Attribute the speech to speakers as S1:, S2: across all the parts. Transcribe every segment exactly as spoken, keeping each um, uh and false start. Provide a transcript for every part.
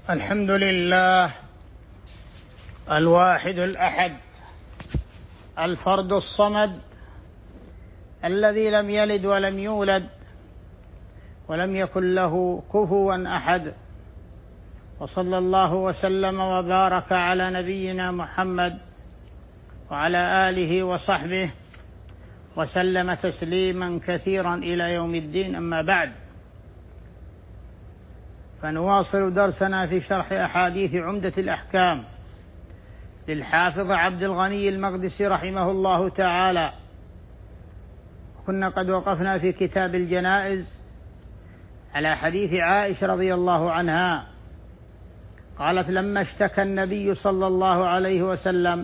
S1: الحمد لله الواحد الأحد الفرد الصمد الذي لم يلد ولم يولد ولم يكن له كفوا أحد، وصلى الله وسلم وبارك على نبينا محمد وعلى آله وصحبه وسلم تسليما كثيرا إلى يوم الدين. أما بعد، فنواصل درسنا في شرح أحاديث عمدة الأحكام للحافظ عبد الغني المقدسي رحمه الله تعالى. كنا قد وقفنا في كتاب الجنائز على حديث عائشة رضي الله عنها، قالت: لما اشتكى النبي صلى الله عليه وسلم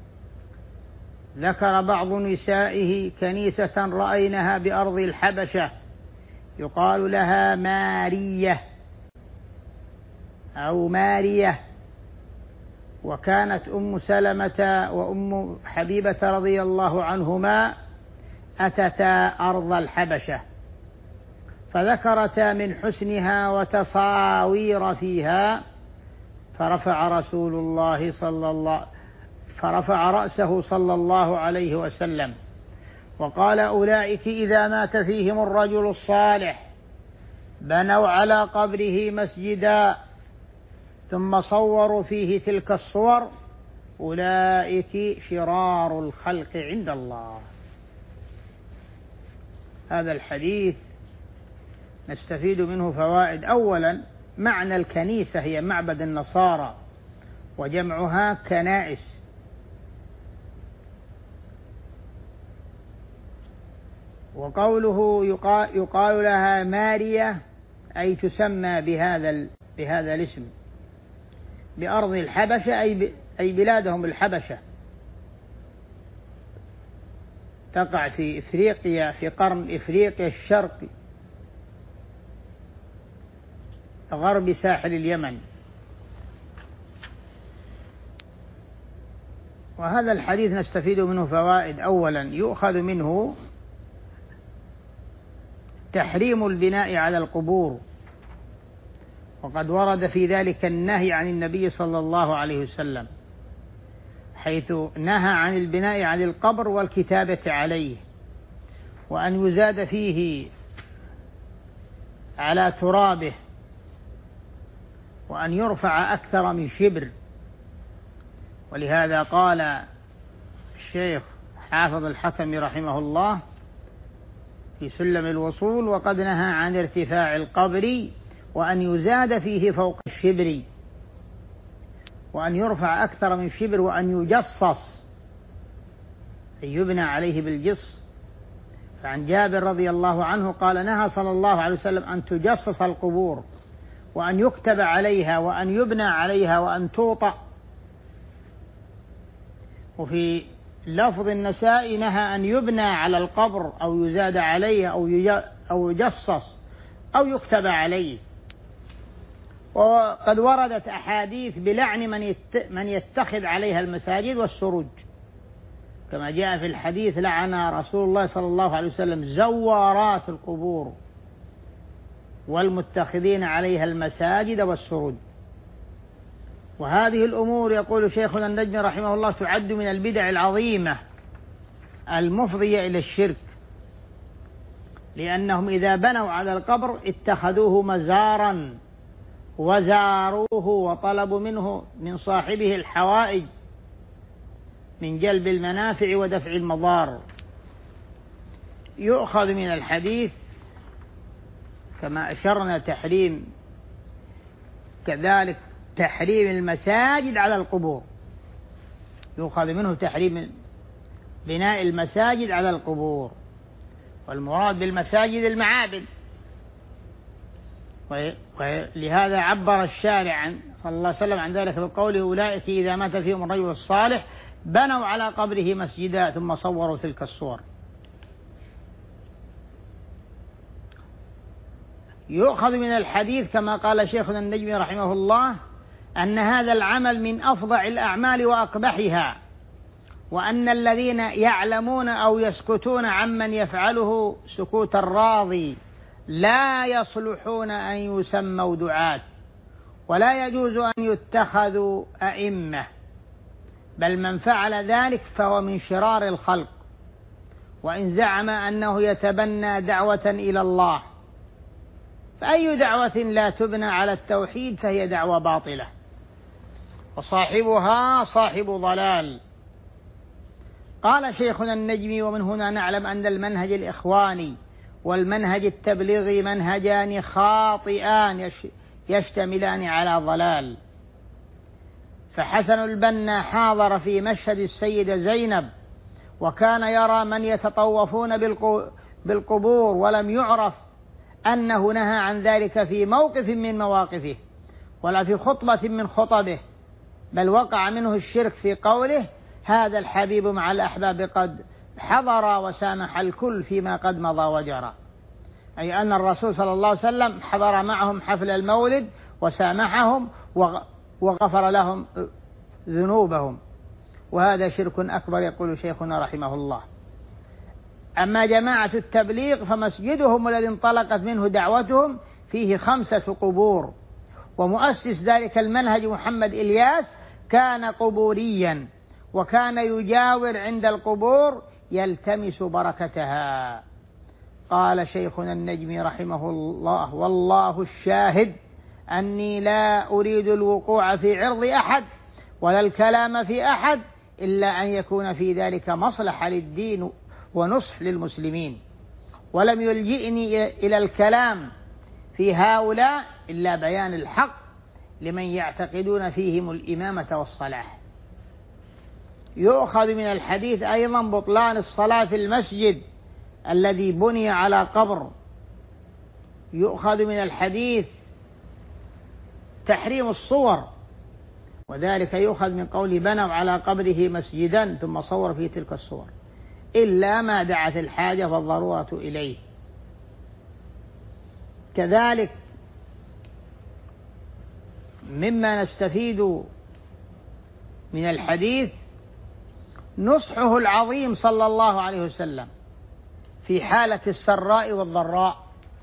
S1: ذكر بعض نسائه كنيسة رأينها بأرض الحبشة يقال لها مارية أو مارية، وكانت أم سلمة وأم حبيبة رضي الله عنهما أتتا أرض الحبشة فذكرتا من حسنها وتصاوير فيها، فرفع رسول الله صلى الله فرفع رأسه صلى الله عليه وسلم وقال: أولئك إذا مات فيهم الرجل الصالح بنوا على قبره مسجدا ثم صوروا فيه تلك الصور، أولئك شرار الخلق عند الله. هذا الحديث نستفيد منه فوائد. أولا، معنى الكنيسة هي معبد النصارى وجمعها كنائس، وقوله يقال لها مارية أي تسمى بهذا بهذا الاسم بأرض الحبشة أي أي بلادهم الحبشة، تقع في إفريقيا، في قرن إفريقيا الشرقي غرب ساحل اليمن. وهذا الحديث نستفيد منه فوائد. أولا، يؤخذ منه تحريم البناء على القبور، وقد ورد في ذلك النهي عن النبي صلى الله عليه وسلم، حيث نهى عن البناء على القبر والكتابة عليه، وأن يزاد فيه على ترابه، وأن يرفع أكثر من شبر. ولهذا قال الشيخ حافظ الحكم رحمه الله في سلم الوصول: وقد نهى عن ارتفاع القبر وأن يزاد فيه فوق الشبر، وأن يرفع أكثر من شبر، وأن يجصص أي يبنى عليه بالجص. فعن جابر رضي الله عنه قال: نهى صلى الله عليه وسلم أن تجصص القبور، وأن يكتب عليها، وأن يبنى عليها، وأن توطأ. وفي لفظ النسائي: نهى أن يبنى على القبر أو يزاد عليه أو يجصص أو يكتب عليه. وقد وردت أحاديث بلعن من من يتخذ عليها المساجد والسروج، كما جاء في الحديث: لعن رسول الله صلى الله عليه وسلم زوارات القبور والمتخذين عليها المساجد والسروج. وهذه الأمور يقول شيخنا النجمي رحمه الله تعد من البدع العظيمة المفضية إلى الشرك، لأنهم إذا بنوا على القبر اتخذوه مزارا وزاروه وطلبوا منه من صاحبه الحوائج من جلب المنافع ودفع المضار. يؤخذ من الحديث كما أشرنا تحريم كذلك تحريم المساجد على القبور، يؤخذ منه تحريم بناء المساجد على القبور، والمراد بالمساجد المعابد. ولهذا عبر الشارع عن صلى الله عليه وسلم عن ذلك بقوله: أولئك إذا مات فيهم الرجل الصالح بنوا على قبره مسجدا ثم صوروا تلك الصور. يؤخذ من الحديث كما قال شيخنا النجمي رحمه الله أن هذا العمل من أفظع الأعمال وأقبحها، وأن الذين يعلمون أو يسكتون عمن يفعله سكوت الراضي لا يصلحون أن يسموا دعاة، ولا يجوز أن يتخذوا أئمة، بل من فعل ذلك فهو من شرار الخلق، وإن زعم أنه يتبنى دعوة إلى الله، فأي دعوة لا تبنى على التوحيد فهي دعوة باطلة، وصاحبها صاحب ضلال. قال شيخنا النجمي: ومن هنا نعلم أن المنهج الإخواني والمنهج التبليغي منهجان خاطئان يشتملان على ضلال. فحسن البنا حاضر في مشهد السيدة زينب، وكان يرى من يتطوفون بالقبور، ولم يعرف أنه نهى عن ذلك في موقف من مواقفه ولا في خطبة من خطبه، بل وقع منه الشرك في قوله: هذا الحبيب مع الأحباب قد حضر وسامح الكل فيما قد مضى وجرى، أي أن الرسول صلى الله عليه وسلم حضر معهم حفل المولد وسامحهم وغفر لهم ذنوبهم، وهذا شرك أكبر يقول شيخنا رحمه الله. أما جماعة التبليغ فمسجدهم الذي انطلقت منه دعوتهم فيه خمسة قبور، ومؤسس ذلك المنهج محمد إلياس كان قبوريا، وكان يجاور عند القبور يلتمس بركتها. قال شيخنا النجمي رحمه الله: والله الشاهد أني لا أريد الوقوع في عرض أحد ولا الكلام في أحد، إلا أن يكون في ذلك مصلحة للدين ونصح للمسلمين، ولم يلجئني إلى الكلام في هؤلاء إلا بيان الحق لمن يعتقدون فيهم الإمامة والصلاح. يؤخذ من الحديث أيضا بطلان الصلاة في المسجد الذي بني على قبر. يؤخذ من الحديث تحريم الصور، وذلك يؤخذ من قول: بنوا على قبره مسجدا ثم صور فيه تلك الصور، إلا ما دعت الحاجة والضرورة إليه. كذلك مما نستفيد من الحديث نصحه العظيم صلى الله عليه وسلم في حالة السراء والضراء.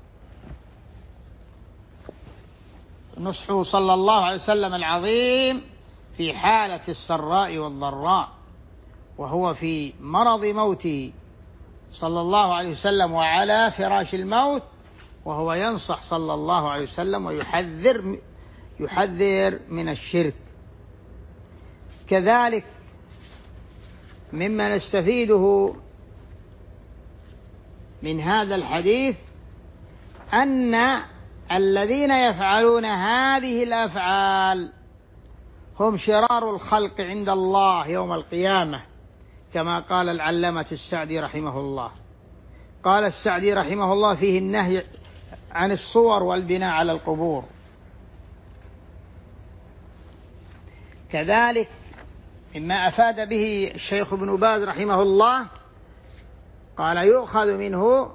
S1: نصحه صلى الله عليه وسلم العظيم في حالة السراء والضراء، وهو في مرض موته صلى الله عليه وسلم وعلى فراش الموت، وهو ينصح صلى الله عليه وسلم ويحذر يحذر من الشرك. كذلك مما نستفيده من هذا الحديث أن الذين يفعلون هذه الأفعال هم شرار الخلق عند الله يوم القيامة، كما قال العلامة السعدي رحمه الله. قال السعدي رحمه الله فيه النهي عن الصور والبناء على القبور. كذلك مما أفاد به الشيخ ابن باز رحمه الله قال: يؤخذ منه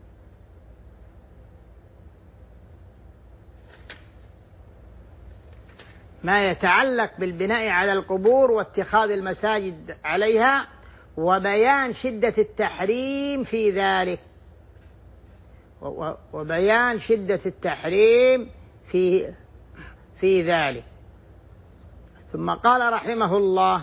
S1: ما يتعلق بالبناء على القبور واتخاذ المساجد عليها، وبيان شدة التحريم في ذلك وبيان شدة التحريم في في ذلك. ثم قال رحمه الله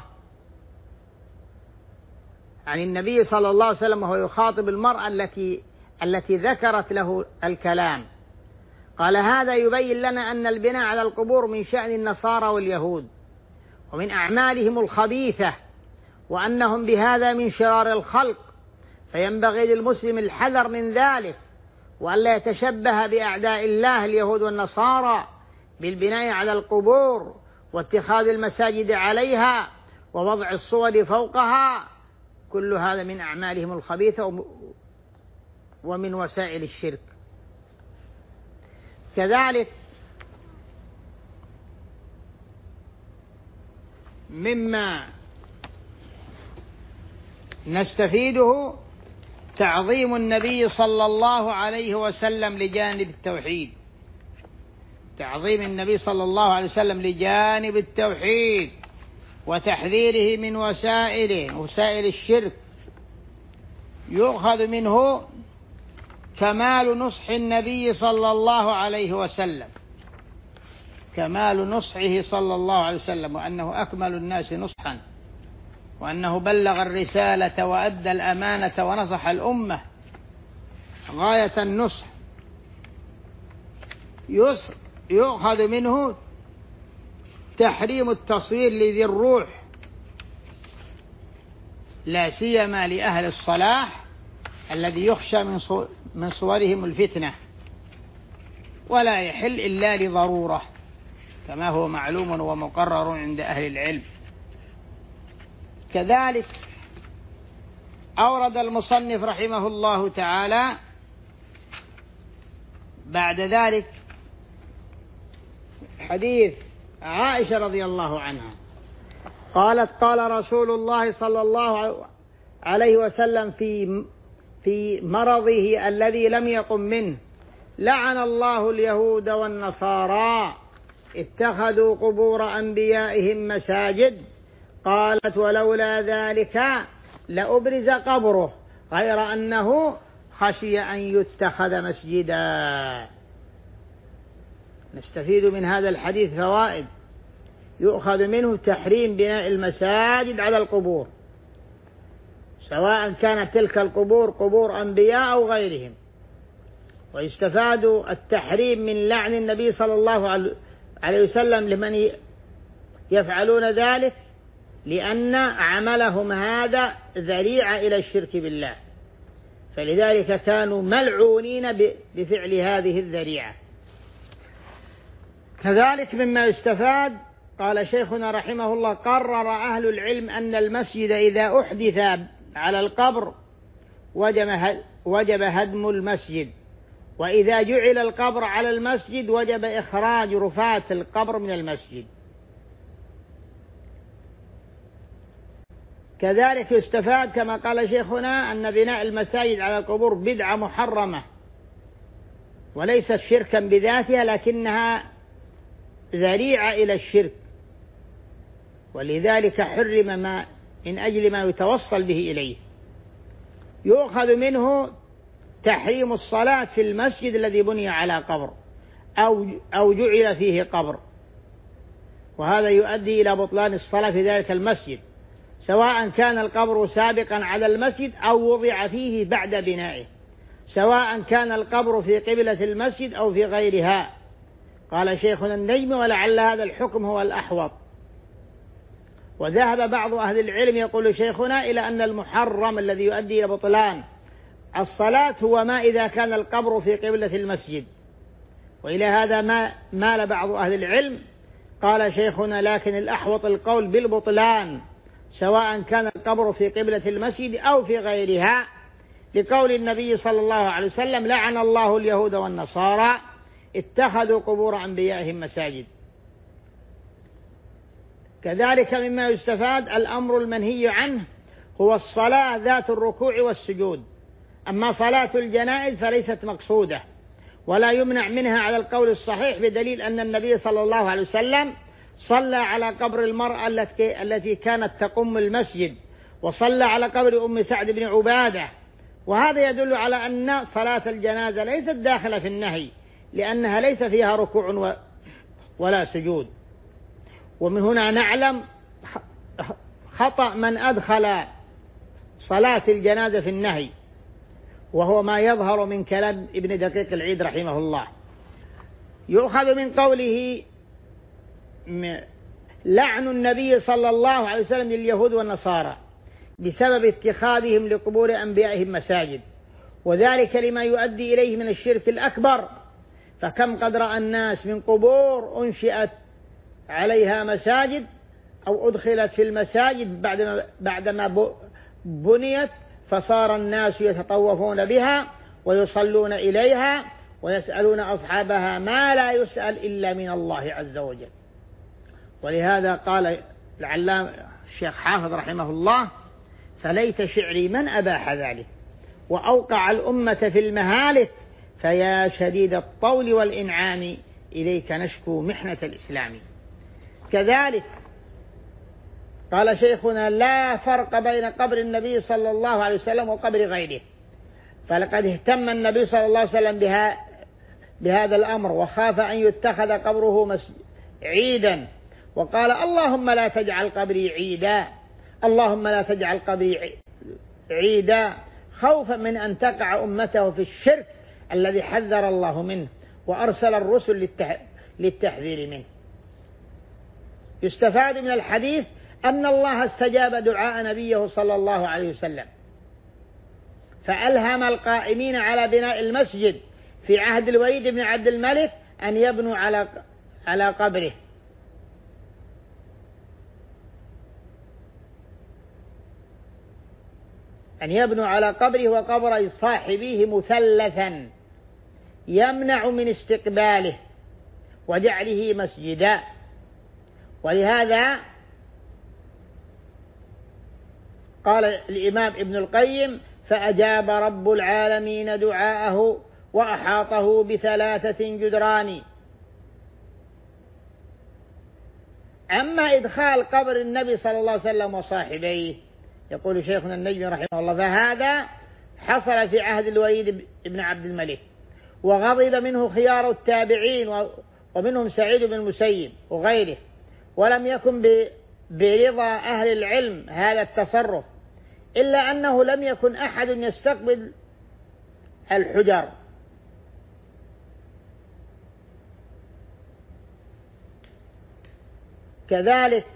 S1: عن النبي صلى الله عليه وسلم وهو يخاطب المرأة التي التي ذكرت له الكلام، قال: هذا يبين لنا أن البناء على القبور من شأن النصارى واليهود ومن أعمالهم الخبيثة، وأنهم بهذا من شرار الخلق، فينبغي للمسلم الحذر من ذلك، وألا يتشبه بأعداء الله اليهود والنصارى بالبناء على القبور واتخاذ المساجد عليها ووضع الصور فوقها، كل هذا من أعمالهم الخبيثة ومن وسائل الشرك. كذلك مما نستفيده تعظيم النبي صلى الله عليه وسلم لجانب التوحيد، تعظيم النبي صلى الله عليه وسلم لجانب التوحيد وتحذيره من وسائله وسائل الشرك. يؤخذ منه كمال نصح النبي صلى الله عليه وسلم كمال نصحه صلى الله عليه وسلم، وأنه أكمل الناس نصحا، وأنه بلغ الرسالة وأدى الأمانة ونصح الأمة غاية النصح، يؤخذ منه تحريم التصوير لذي الروح، لا سيما لأهل الصلاح الذي يخشى من صورهم الفتنة، ولا يحل إلا لضرورة كما هو معلوم ومقرر عند أهل العلم. كذلك أورد المصنف رحمه الله تعالى بعد ذلك حديث عائشة رضي الله عنها قالت: قال رسول الله صلى الله عليه وسلم في في مرضه الذي لم يقم منه: لعن الله اليهود والنصارى اتخذوا قبور أنبيائهم مساجد. قالت: ولولا ذلك لأبرز قبره غير أنه خشي أن يتخذ مسجدا. نستفيد من هذا الحديث فوائد: يؤخذ منه تحريم بناء المساجد على القبور، سواء كانت تلك القبور قبور أنبياء أو غيرهم. ويستفاد التحريم من لعن النبي صلى الله عليه وسلم لمن يفعلون ذلك، لأن عملهم هذا ذريعة إلى الشرك بالله، فلذلك كانوا ملعونين بفعل هذه الذريعة. كذلك مما يستفاد، قال شيخنا رحمه الله: قرر أهل العلم أن المسجد إذا أحدث على القبر وجب هدم المسجد، وإذا جعل القبر على المسجد وجب إخراج رفاة القبر من المسجد. كذلك يستفاد كما قال شيخنا أن بناء المساجد على القبور بدعة محرمة، وليست شركا بذاتها، لكنها ذريعة إلى الشرك، ولذلك حرم ما من أجل ما يتوصل به إليه. يؤخذ منه تحريم الصلاة في المسجد الذي بني على قبر أو أو جعل فيه قبر، وهذا يؤدي إلى بطلان الصلاة في ذلك المسجد، سواء كان القبر سابقا على المسجد أو وضع فيه بعد بنائه، سواء كان القبر في قبلة المسجد أو في غيرها. قال شيخنا النجم: ولعل هذا الحكم هو الأحوط. وذهب بعض أهل العلم يقول شيخنا إلى أن المحرم الذي يؤدي إلى بطلان الصلاة هو ما إذا كان القبر في قبلة المسجد، وإلى هذا ما مال بعض أهل العلم. قال شيخنا: لكن الأحوط القول بالبطلان سواء كان القبر في قبلة المسجد أو في غيرها، لقول النبي صلى الله عليه وسلم: لعن الله اليهود والنصارى اتخذوا قبور أنبيائهم مساجد. كذلك مما يستفاد الأمر المنهي عنه هو الصلاة ذات الركوع والسجود. أما صلاة الجنائز فليست مقصودة ولا يمنع منها على القول الصحيح، بدليل أن النبي صلى الله عليه وسلم صلى على قبر المرأة التي التي كانت تقم المسجد، وصلى على قبر أم سعد بن عبادة، وهذا يدل على أن صلاة الجنازة ليست داخلة في النهي، لأنها ليس فيها ركوع ولا سجود. ومن هنا نعلم خطأ من أدخل صلاة الجنازة في النهي، وهو ما يظهر من كلام ابن دقيق العيد رحمه الله. يؤخذ من قوله: لعن النبي صلى الله عليه وسلم لليهود والنصارى بسبب اتخاذهم لقبور أنبيائهم مساجد، وذلك لما يؤدي إليه من الشرك الأكبر. فكم قد رأى الناس من قبور أنشئت عليها مساجد أو أدخلت في المساجد بعدما, بعدما بنيت، فصار الناس يتطوفون بها ويصلون إليها ويسألون أصحابها ما لا يسأل إلا من الله عز وجل. ولهذا قال العلامة الشيخ حافظ رحمه الله: فليت شعري من أباح ذلك وأوقع الأمة في المهالك، فيا شديد الطول والإنعام إليك نشكو محنة الإسلام. كذلك قال شيخنا: لا فرق بين قبر النبي صلى الله عليه وسلم وقبر غيره، فلقد اهتم النبي صلى الله عليه وسلم بها بهذا الأمر، وخاف أن يتخذ قبره عيدا، وقال اللهم لا تجعل قبري عيدا، اللهم لا تجعل قبري عيدا، خوفا من أن تقع أمته في الشرك الذي حذر الله منه وأرسل الرسل للتحذير منه. يستفاد من الحديث أن الله استجاب دعاء نبيه صلى الله عليه وسلم، فألهم القائمين على بناء المسجد في عهد الوليد بن عبد الملك أن يبنوا على على قبره، أن يبنوا على قبره وقبر صاحبيه مثلثا يمنع من استقباله وجعله مسجدا. ولهذا قال الإمام ابن القيم: فأجاب رب العالمين دعاءه وأحاطه بثلاثة جدران. أما إدخال قبر النبي صلى الله عليه وسلم وصاحبيه، يقول شيخنا النجمي رحمه الله، فهذا حصل في عهد الوليد بن عبد الملك، وغضب منه خيار التابعين ومنهم سعيد بن المسيب وغيره، ولم يكن برضا أهل العلم هذا التصرف، إلا أنه لم يكن أحد يستقبل الحجر. كذلك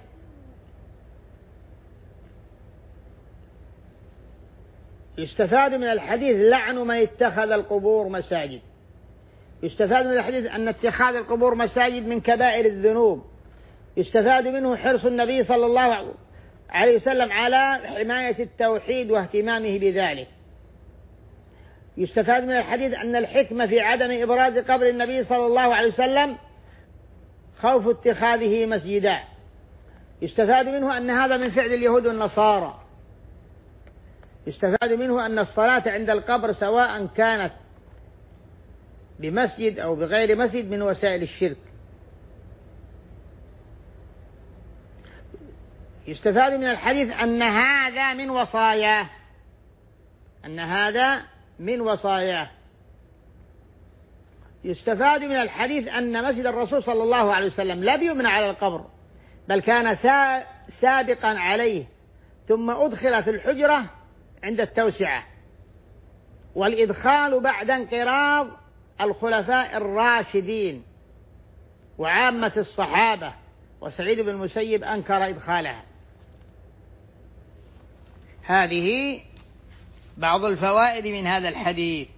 S1: يستفاد من الحديث لعن من اتخذ القبور مساجد. يستفاد من الحديث أن اتخاذ القبور مساجد من كبائر الذنوب. يستفاد منه حرص النبي صلى الله عليه وسلم على حماية التوحيد واهتمامه بذلك. يستفاد من الحديث أن الحكمة في عدم إبراز قبر النبي صلى الله عليه وسلم خوف اتخاذه مسجدا. يستفاد منه أن هذا من فعل اليهود والنصارى. يستفاد منه أن الصلاة عند القبر سواء كانت بمسجد أو بغير مسجد من وسائل الشرك. يستفاد من الحديث أن هذا من وصاياه، أن هذا من وصاياه. يستفاد من الحديث أن مسجد الرسول صلى الله عليه وسلم لا يبنى على القبر، بل كان سابقا عليه، ثم أدخلت الحجرة عند التوسعة، والإدخال بعد انقراض الخلفاء الراشدين وعامة الصحابة، وسعيد بن المسيب أنكر إدخالها. هذه بعض الفوائد من هذا الحديث.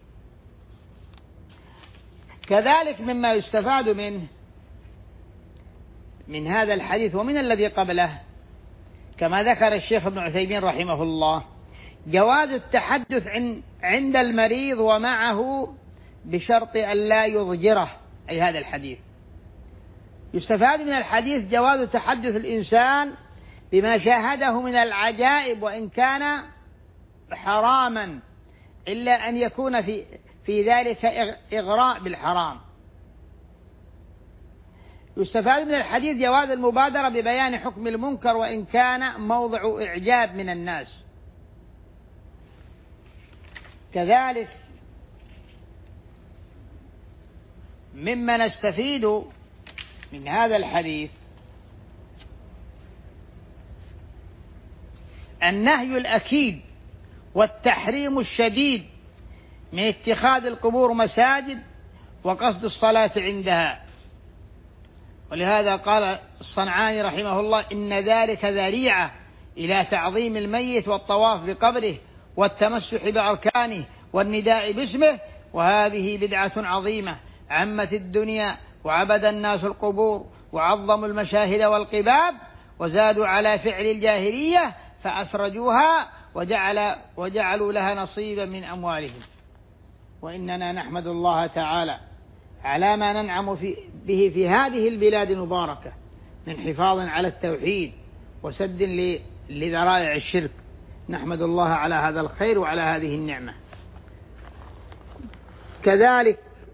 S1: كذلك مما يستفاد منه من هذا الحديث ومن الذي قبله، كما ذكر الشيخ ابن عثيمين رحمه الله، جواز التحدث عند المريض ومعه بشرط أن لا يضجره، أي هذا الحديث. يستفاد من الحديث جواز تحدث الإنسان بما شاهده من العجائب وإن كان حراما، إلا أن يكون في في ذلك إغراء بالحرام. يستفاد من الحديث جواز المبادرة ببيان حكم المنكر وإن كان موضع إعجاب من الناس. كذلك مما نستفيد من هذا الحديث النهي الأكيد والتحريم الشديد من اتخاذ القبور مساجد وقصد الصلاة عندها. ولهذا قال الصنعاني رحمه الله: إن ذلك ذريعة إلى تعظيم الميت والطواف بقبره والتمسح بأركانه والنداء باسمه، وهذه بدعة عظيمة عمت الدنيا وعبد الناس القبور وعظموا المشاهد والقباب وزادوا على فعل الجاهلية فأسرجوها وجعل وجعلوا لها نصيبا من أموالهم. وإننا نحمد الله تعالى على ما ننعم في به في هذه البلاد المباركة من حفاظ على التوحيد وسد لذرائع الشرك. نحمد الله على هذا الخير وعلى هذه النعمة. كذلك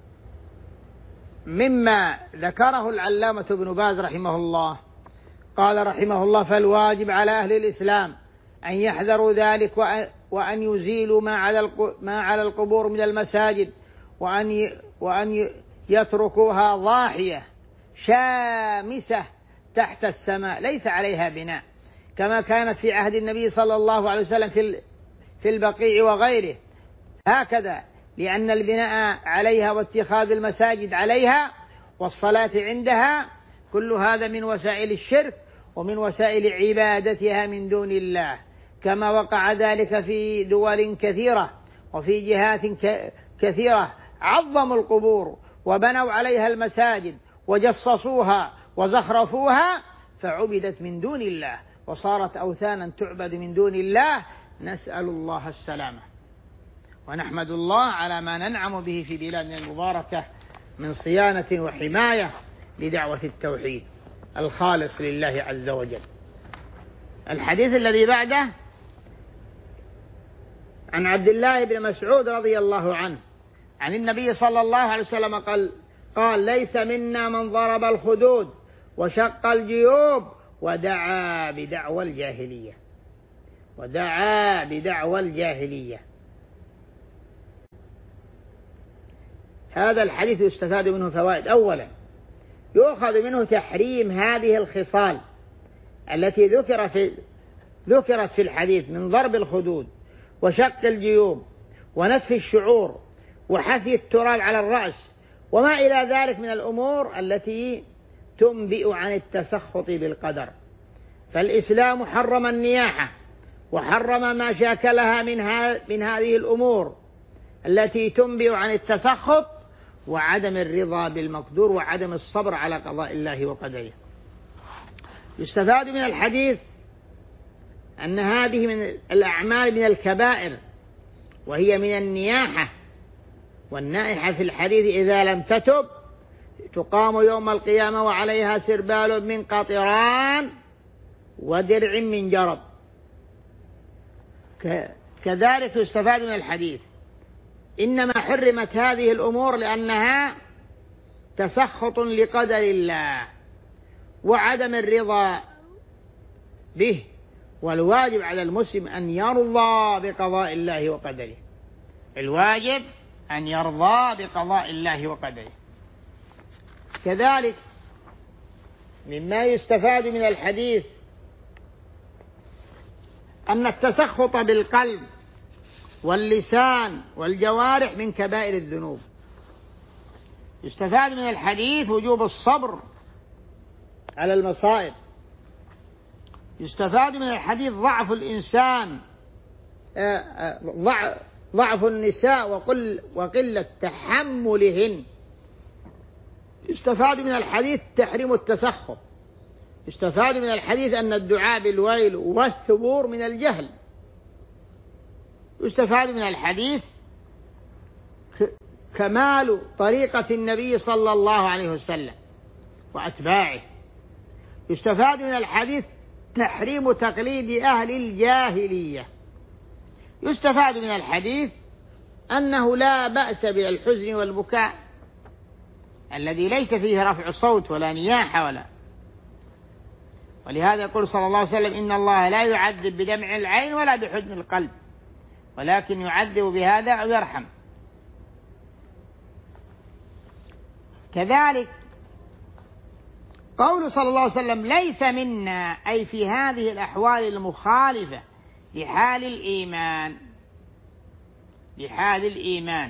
S1: مما ذكره العلامة ابن باز رحمه الله، قال رحمه الله: فالواجب على أهل الإسلام أن يحذروا ذلك وأن يزيلوا ما على القبور من المساجد، وأن وأن يتركوها ضاحية شامسة تحت السماء ليس عليها بناء، كما كانت في عهد النبي صلى الله عليه وسلم في في البقيع وغيره هكذا، لأن البناء عليها واتخاذ المساجد عليها والصلاة عندها كل هذا من وسائل الشرك ومن وسائل عبادتها من دون الله، كما وقع ذلك في دول كثيرة وفي جهات كثيرة عظموا القبور وبنوا عليها المساجد وجصصوها وزخرفوها فعبدت من دون الله وصارت أوثانا تعبد من دون الله، نسأل الله السلامة. ونحمد الله على ما ننعم به في بلادنا المباركة من صيانة وحماية لدعوة التوحيد الخالص لله عز وجل. الحديث الذي بعده عن عبد الله بن مسعود رضي الله عنه عن النبي صلى الله عليه وسلم قال قال ليس منا من ضرب الخدود وشق الجيوب ودعا بدعوى الجاهلية ودعا بدعوى الجاهلية. هذا الحديث يستفاد منه فوائد. أولا يؤخذ منه تحريم هذه الخصال التي ذكر في ذكرت في الحديث من ضرب الخدود وشق الجيوب ونتف الشعور وحثي التراب على الرأس وما إلى ذلك من الأمور التي تنبئ عن التسخط بالقدر. فالإسلام حرم النياحة وحرم ما شاكلها من, من هذه الأمور التي تنبئ عن التسخط وعدم الرضا بالمقدور وعدم الصبر على قضاء الله وقدره. يستفاد من الحديث أن هذه من الأعمال من الكبائر وهي من النياحة، والنائحة في الحديث إذا لم تتب تقام يوم القيامة وعليها سربال من قطران ودرع من جرب. كذلك يستفاد من الحديث إنما حرمت هذه الأمور لأنها تسخط لقدر الله وعدم الرضا به، والواجب على المسلم أن يرضى بقضاء الله وقدره. الواجب أن يرضى بقضاء الله وقدره. كذلك مما يستفاد من الحديث أن التسخط بالقلب واللسان والجوارح من كبائر الذنوب. يستفاد من الحديث وجوب الصبر على المصائب. يستفاد من الحديث ضعف الإنسان ضعف النساء وقل وقلة تحملهن. يستفاد من الحديث تحريم التسخط. يستفاد من الحديث أن الدعاء بالويل والثبور من الجهل. يستفاد من الحديث كمال طريقة النبي صلى الله عليه وسلم وأتباعه. يستفاد من الحديث تحريم تقليد أهل الجاهلية. يستفاد من الحديث أنه لا بأس بالحزن والبكاء الذي ليس فيه رفع صوت ولا نياحة ولا. ولهذا يقول صلى الله عليه وسلم إن الله لا يعذب بدمع العين ولا بحزن القلب ولكن يعذب بهذا أو يرحم. كذلك قول صلى الله عليه وسلم ليس منا أي في هذه الأحوال المخالفة لحال الإيمان لحال الإيمان.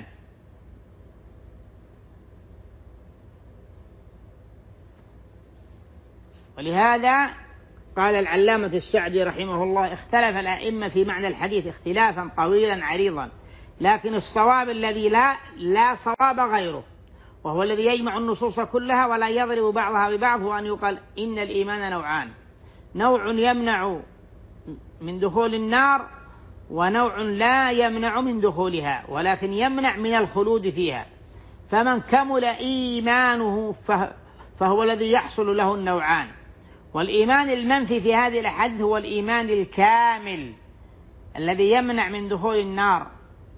S1: ولهذا قال العلامة السعدي رحمه الله اختلف الأئمة في معنى الحديث اختلافا طويلا عريضا، لكن الصواب الذي لا لا صواب غيره وهو الذي يجمع النصوص كلها ولا يضرب بعضها ببعض، هو أن يقال إن الإيمان نوعان، نوع يمنع من دخول النار ونوع لا يمنع من دخولها ولكن يمنع من الخلود فيها. فمن كمل إيمانه فهو الذي يحصل له النوعان. والإيمان المنفي في هذه الأحاديث هو الإيمان الكامل الذي يمنع من دخول النار.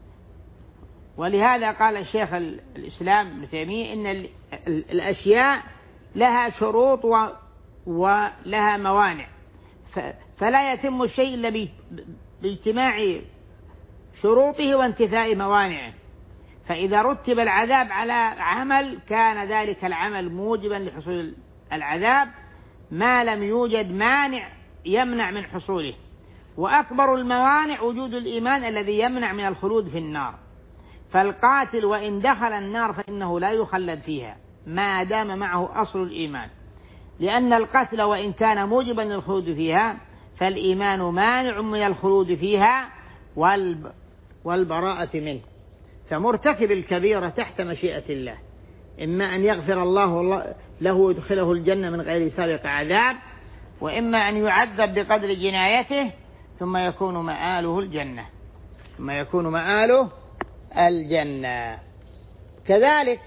S1: ولهذا قال الشيخ الإسلام ابن تيمية إن الأشياء لها شروط ولها موانع، فلا يتم الشيء إلا باجتماع شروطه وانتفاء موانعه. فإذا رتب العذاب على عمل كان ذلك العمل موجبا لحصول العذاب ما لم يوجد مانع يمنع من حصوله. وأكبر الموانع وجود الإيمان الذي يمنع من الخلود في النار. فالقاتل وإن دخل النار فإنه لا يخلد فيها ما دام معه أصل الإيمان، لأن القتل وإن كان موجبا للخلود فيها فالإيمان مانع من الخلود فيها والبراءة منه. فمرتكب الكبيرة تحت مشيئة الله إما أن يغفر الله له ويدخله الجنة من غير سابق عذاب، وإما أن يعذب بقدر جنايته ثم يكون مآله الجنة ثم يكون مآله الجنة. كذلك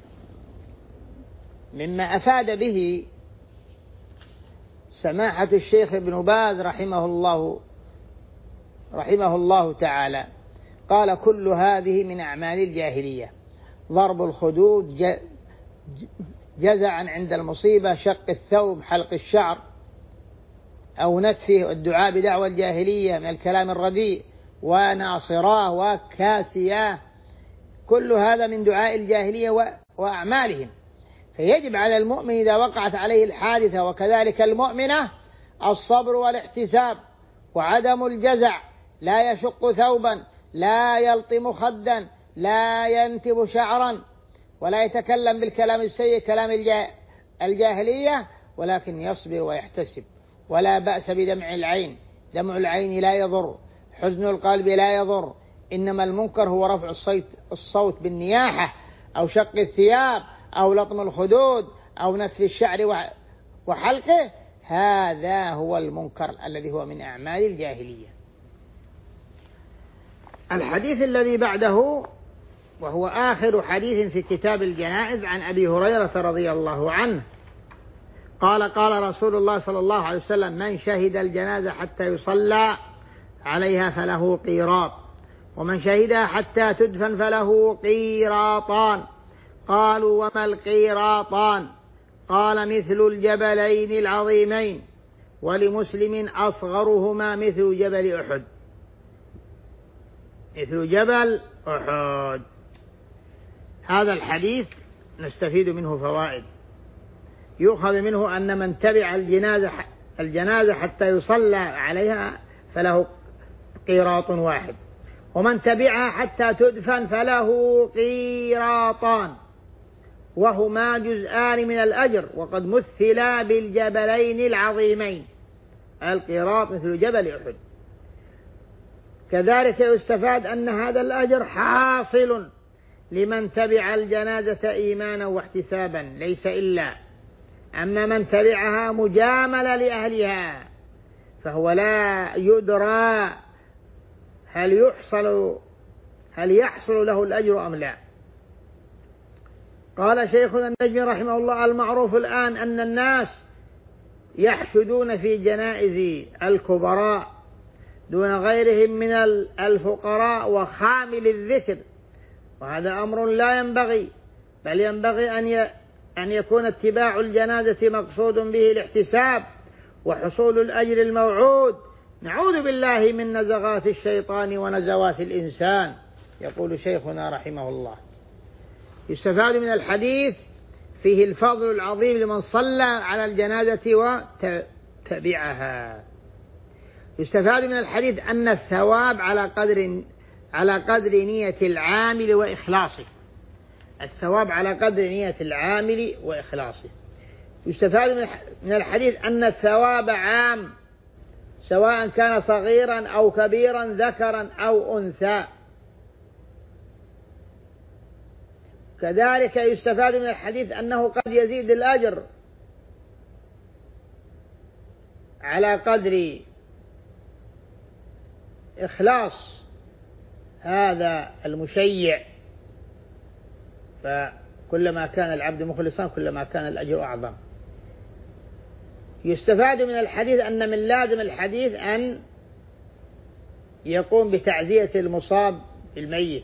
S1: مما أفاد به سماحة الشيخ ابن باز رحمه الله رحمه الله تعالى قال: كل هذه من أعمال الجاهلية، ضرب الخدود، جزعا عند المصيبة، شق الثوب، حلق الشعر أو نتفه، الدعاء بدعوى الجاهلية من الكلام الرديء، وناصراه وكاسياه، كل هذا من دعاء الجاهلية وأعمالهم. فيجب على المؤمن إذا وقعت عليه الحادثة وكذلك المؤمنة الصبر والاحتساب وعدم الجزع، لا يشق ثوبا، لا يلطم خدا، لا ينتب شعرا، ولا يتكلم بالكلام السيء كلام الجاهلية، ولكن يصبر ويحتسب. ولا بأس بدمع العين، دمع العين لا يضر، حزن القلب لا يضر، إنما المنكر هو رفع الصوت, الصوت بالنياحة أو شق الثياب أو لطم الخدود أو نتف الشعر وحلقه، هذا هو المنكر الذي هو من أعمال الجاهلية. الحديث الذي بعده وهو آخر حديث في كتاب الجنائز عن أبي هريرة رضي الله عنه قال: قال رسول الله صلى الله عليه وسلم: من شهد الجنازة حتى يصلى عليها فله قيراط، ومن شهدها حتى تدفن فله قيراطان. قالوا: وما القيراطان؟ قال: مثل الجبلين العظيمين، ولمسلم أصغرهما مثل جبل أحد. مثل جبل أحد. هذا الحديث نستفيد منه فوائد. يؤخذ منه أن من تبع الجنازة الجنازة حتى يصلى عليها فله قيراط واحد، ومن تبعها حتى تدفن فله قيراطان، وهما جزءان من الأجر، وقد مثلا بالجبلين العظيمين. القيراط مثل جبل أحد. كذلك يستفاد أن هذا الأجر حاصل لمن تبع الجنازة إيمانا واحتسابا ليس إلا. أما من تبعها مجاملة لأهلها فهو لا يدرى هل يحصل هل يحصل له الأجر أم لا. قال شيخنا النجمي رحمه الله: المعروف الآن أن الناس يحشدون في جنائز الكبراء دون غيرهم من الفقراء وخامل الذكر، وهذا أمر لا ينبغي، بل ينبغي أن أن يكون اتباع الجنازة مقصود به الاحتساب وحصول الأجر الموعود. نعوذ بالله من نزغات الشيطان ونزوات الإنسان. يقول شيخنا رحمه الله: يستفاد من الحديث فيه الفضل العظيم لمن صلى على الجنازة وتبعها. يستفاد من الحديث أن الثواب على قدر على قدر نية العامل وإخلاصه. الثواب على قدر نية العامل وإخلاصه. يستفاد من الحديث أن الثواب عام سواء كان صغيرا أو كبيرا، ذكرا أو أنثى. كذلك يستفاد من الحديث أنه قد يزيد الأجر على قدر إخلاص هذا المشيع، فكلما كان العبد مخلصا كلما كان الأجر أعظم. يستفاد من الحديث أن من لازم الحديث أن يقوم بتعزية المصاب في الميت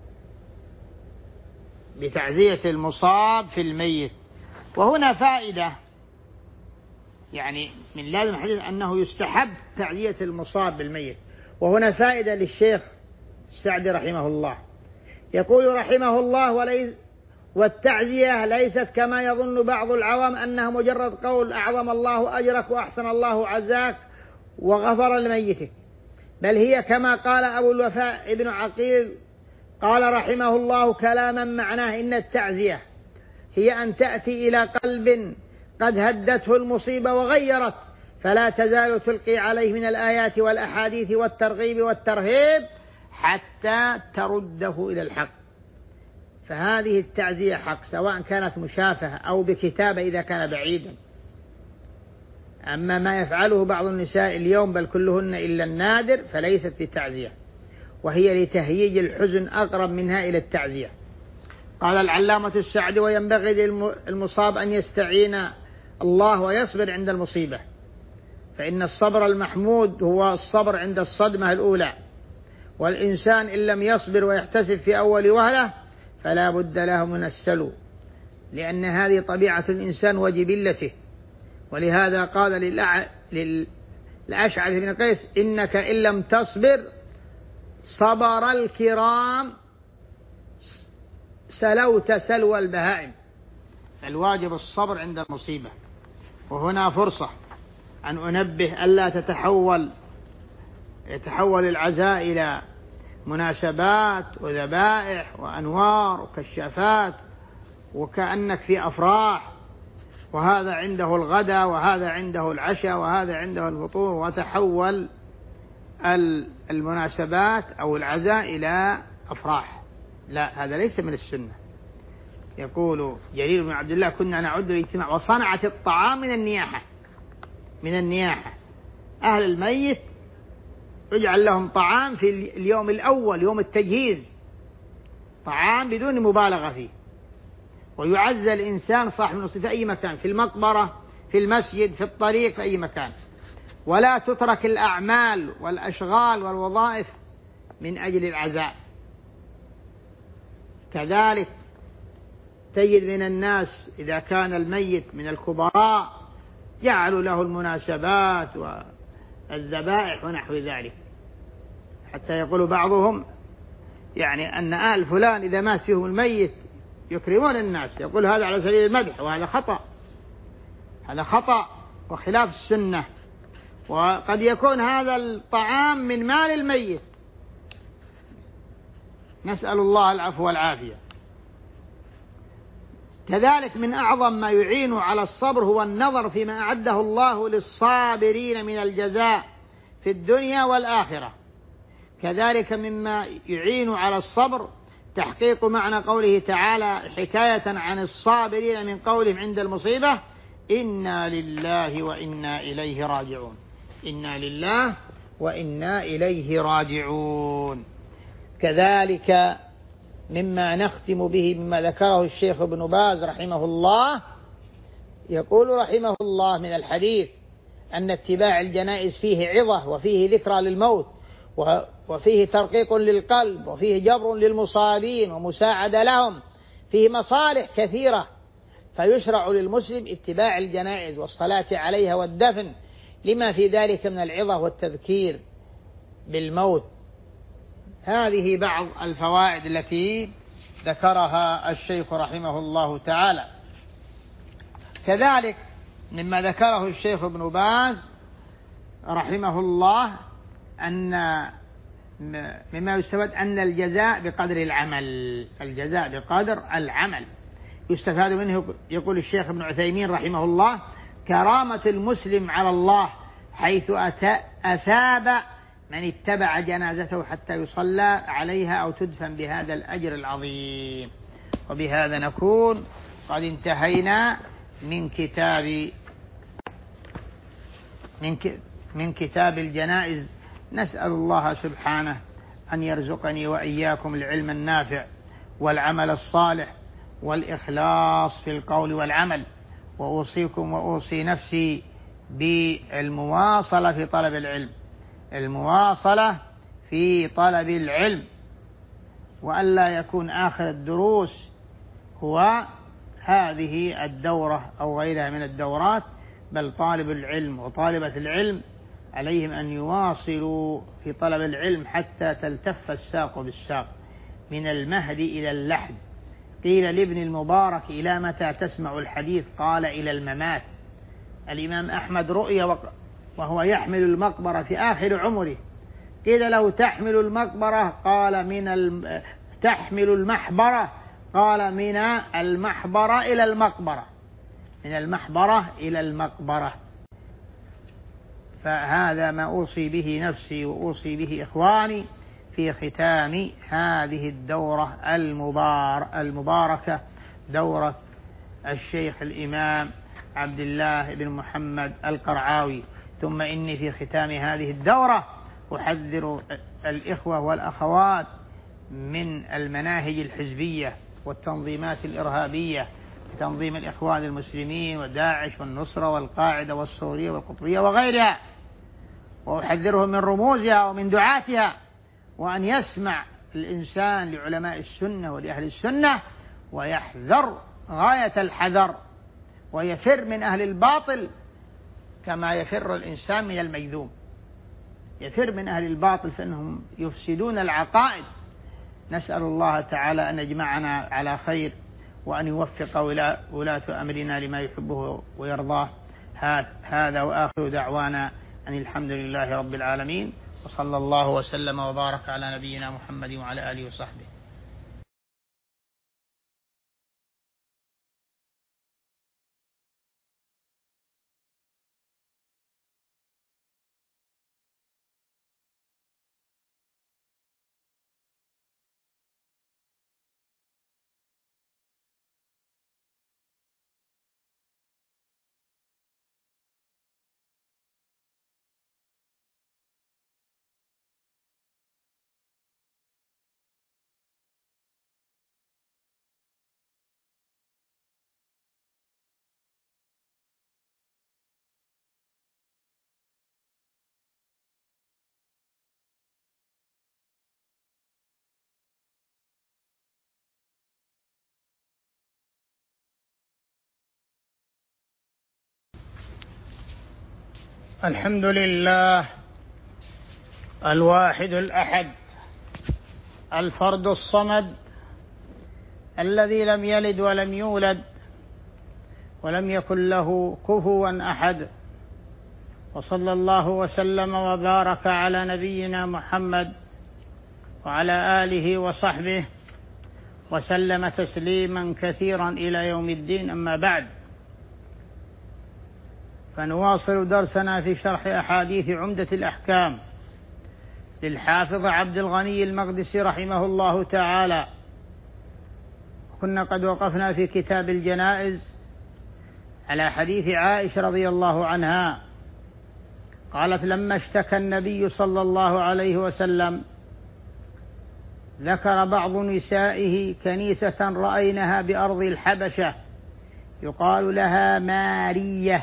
S1: بتعزية المصاب في الميت. وهنا فائدة، يعني من لازم الحديث أنه يستحب تعزية المصاب بالميت. وهنا فائدة للشيخ السعدي رحمه الله، يقول رحمه الله: وليس والتعزية ليست كما يظن بعض العوام أنها مجرد قول أعظم الله أجرك وأحسن الله عزاك وغفر لميتك، بل هي كما قال أبو الوفاء ابن عقيل قال رحمه الله كلاما معناه: إن التعزية هي أن تأتي إلى قلب قد هدته المصيبة وغيرت، فلا تزال تلقي عليه من الآيات والأحاديث والترغيب والترهيب حتى ترده إلى الحق. فهذه التعزية حق، سواء كانت مشافهة أو بكتابة إذا كان بعيدا. أما ما يفعله بعض النساء اليوم بل كلهن إلا النادر فليست بتعزية، وهي لتهييج الحزن أقرب منها إلى التعزية. قال العلامة السعدي: وينبغي للمصاب أن يستعين الله ويصبر عند المصيبة، فإن الصبر المحمود هو الصبر عند الصدمة الأولى، والإنسان إن لم يصبر ويحتسب في أول وهلة فلا بد له من السلو، لأن هذه طبيعة الإنسان وجبلته. ولهذا قال للأشعث بن قيس: إنك إن لم تصبر صبر الكرام سلوت سلوى البهائم. الواجب الصبر عند المصيبة. وهنا فرصة أن أنبه ألا تتحول يتحول العزاء إلى مناسبات وذبائح وأنوار وكشافات وكأنك في أفراح، وهذا عنده الغداء وهذا عنده العشاء وهذا عنده الفطور، وتحول المناسبات أو العزاء إلى أفراح. لا، هذا ليس من السنة. يقول جرير بن عبد الله: كنا نعد الاجتماع وصنعت الطعام من النياحة من النياحة أهل الميت يجعل لهم طعام في اليوم الأول، يوم التجهيز، طعام بدون مبالغة فيه، ويعزى الإنسان صاحب النصيب في أي مكان، في المقبرة، في المسجد، في الطريق، في أي مكان. ولا تترك الأعمال والأشغال والوظائف من أجل العزاء. كذلك تجد من الناس إذا كان الميت من الكبراء جعلوا له المناسبات والذبائح ونحو ذلك، حتى يقول بعضهم يعني أن آل فلان إذا مات فيهم الميت يكرمون الناس، يقول هذا على سبيل المدح، وهذا خطأ، هذا خطأ وخلاف السنة. وقد يكون هذا الطعام من مال الميت، نسأل الله العفو والعافية. كذلك من أعظم ما يعين على الصبر هو النظر فيما أعده الله للصابرين من الجزاء في الدنيا والآخرة. كذلك مما يعين على الصبر تحقيق معنى قوله تعالى حكاية عن الصابرين من قولهم عند المصيبة: إنا لله وإنا إليه راجعون. إنا لله وإنا إليه راجعون. كذلك مما نختم به مما ذكره الشيخ ابن باز رحمه الله، يقول رحمه الله: من الحديث أن اتباع الجنائز فيه عظة، وفيه ذكرى للموت، وفيه ترقيق للقلب، وفيه جبر للمصابين ومساعدة لهم، فيه مصالح كثيرة، فيشرع للمسلم اتباع الجنائز والصلاة عليها والدفن لما في ذلك من العظة والتذكير بالموت. هذه بعض الفوائد التي ذكرها الشيخ رحمه الله تعالى. كذلك مما ذكره الشيخ ابن باز رحمه الله أن مما يستفاد أن الجزاء بقدر العمل، الجزاء بقدر العمل يستفاد منه. يقول الشيخ ابن عثيمين رحمه الله: كرامة المسلم على الله حيث أثاب من اتبع جنازته حتى يصلى عليها أو تدفن بهذا الأجر العظيم. وبهذا نكون قد انتهينا من كتاب من من كتاب الجنائز. نسأل الله سبحانه أن يرزقني وإياكم العلم النافع والعمل الصالح والإخلاص في القول والعمل. وأوصيكم وأوصي نفسي بالمواصلة في طلب العلم، المواصلة في طلب العلم، وألا يكون آخر الدروس هو هذه الدورة أو غيرها من الدورات، بل طالب العلم وطالبة العلم عليهم أن يواصلوا في طلب العلم حتى تلتف الساق بالساق، من المهد إلى اللحد. قيل لابن المبارك: إلى متى تسمع الحديث؟ قال: إلى الممات. الإمام أحمد رؤي وهو يحمل المقبرة في آخر عمره، قيل له: تحمل المقبرة؟ قال: من الم... تحمل المحبرة؟ قال: من المحبرة إلى المقبرة، من المحبرة إلى المقبرة. فهذا ما أوصي به نفسي وأوصي به إخواني في ختام هذه الدورة المبار المباركة، دورة الشيخ الإمام عبد الله بن محمد القرعاوي. ثم إني في ختام هذه الدورة أحذر الإخوة والأخوات من المناهج الحزبية والتنظيمات الإرهابية، تنظيم الإخوان المسلمين وداعش والنصرة والقاعدة والسورية والقطبية وغيرها، وأحذرهم من رموزها ومن دعاتها، وأن يسمع الإنسان لعلماء السنة ولأهل السنة ويحذر غاية الحذر، ويفر من أهل الباطل كما يفر الإنسان من المجذوم. يفر من أهل الباطل فإنهم يفسدون العقائد. نسأل الله تعالى أن يجمعنا على خير، وأن يوفق ولاة أمرنا لما يحبه ويرضاه. هذا وآخر دعوانا أن الحمد لله رب العالمين، وصلى الله وسلم وبارك على نبينا محمد وعلى آله وصحبه. الحمد لله الواحد الأحد الفرد الصمد الذي لم يلد ولم يولد ولم يكن له كفوا أحد، وصلى الله وسلم وبارك على نبينا محمد وعلى آله وصحبه وسلم تسليما كثيرا إلى يوم الدين. أما بعد، فنواصل درسنا في شرح أحاديث عمدة الأحكام للحافظ عبد الغني المقدسي رحمه الله تعالى. كنا قد وقفنا في كتاب الجنائز على حديث عائشة رضي الله عنها، قالت: لما اشتكى النبي صلى الله عليه وسلم ذكر بعض نسائه كنيسة رأينها بأرض الحبشة يقال لها مارية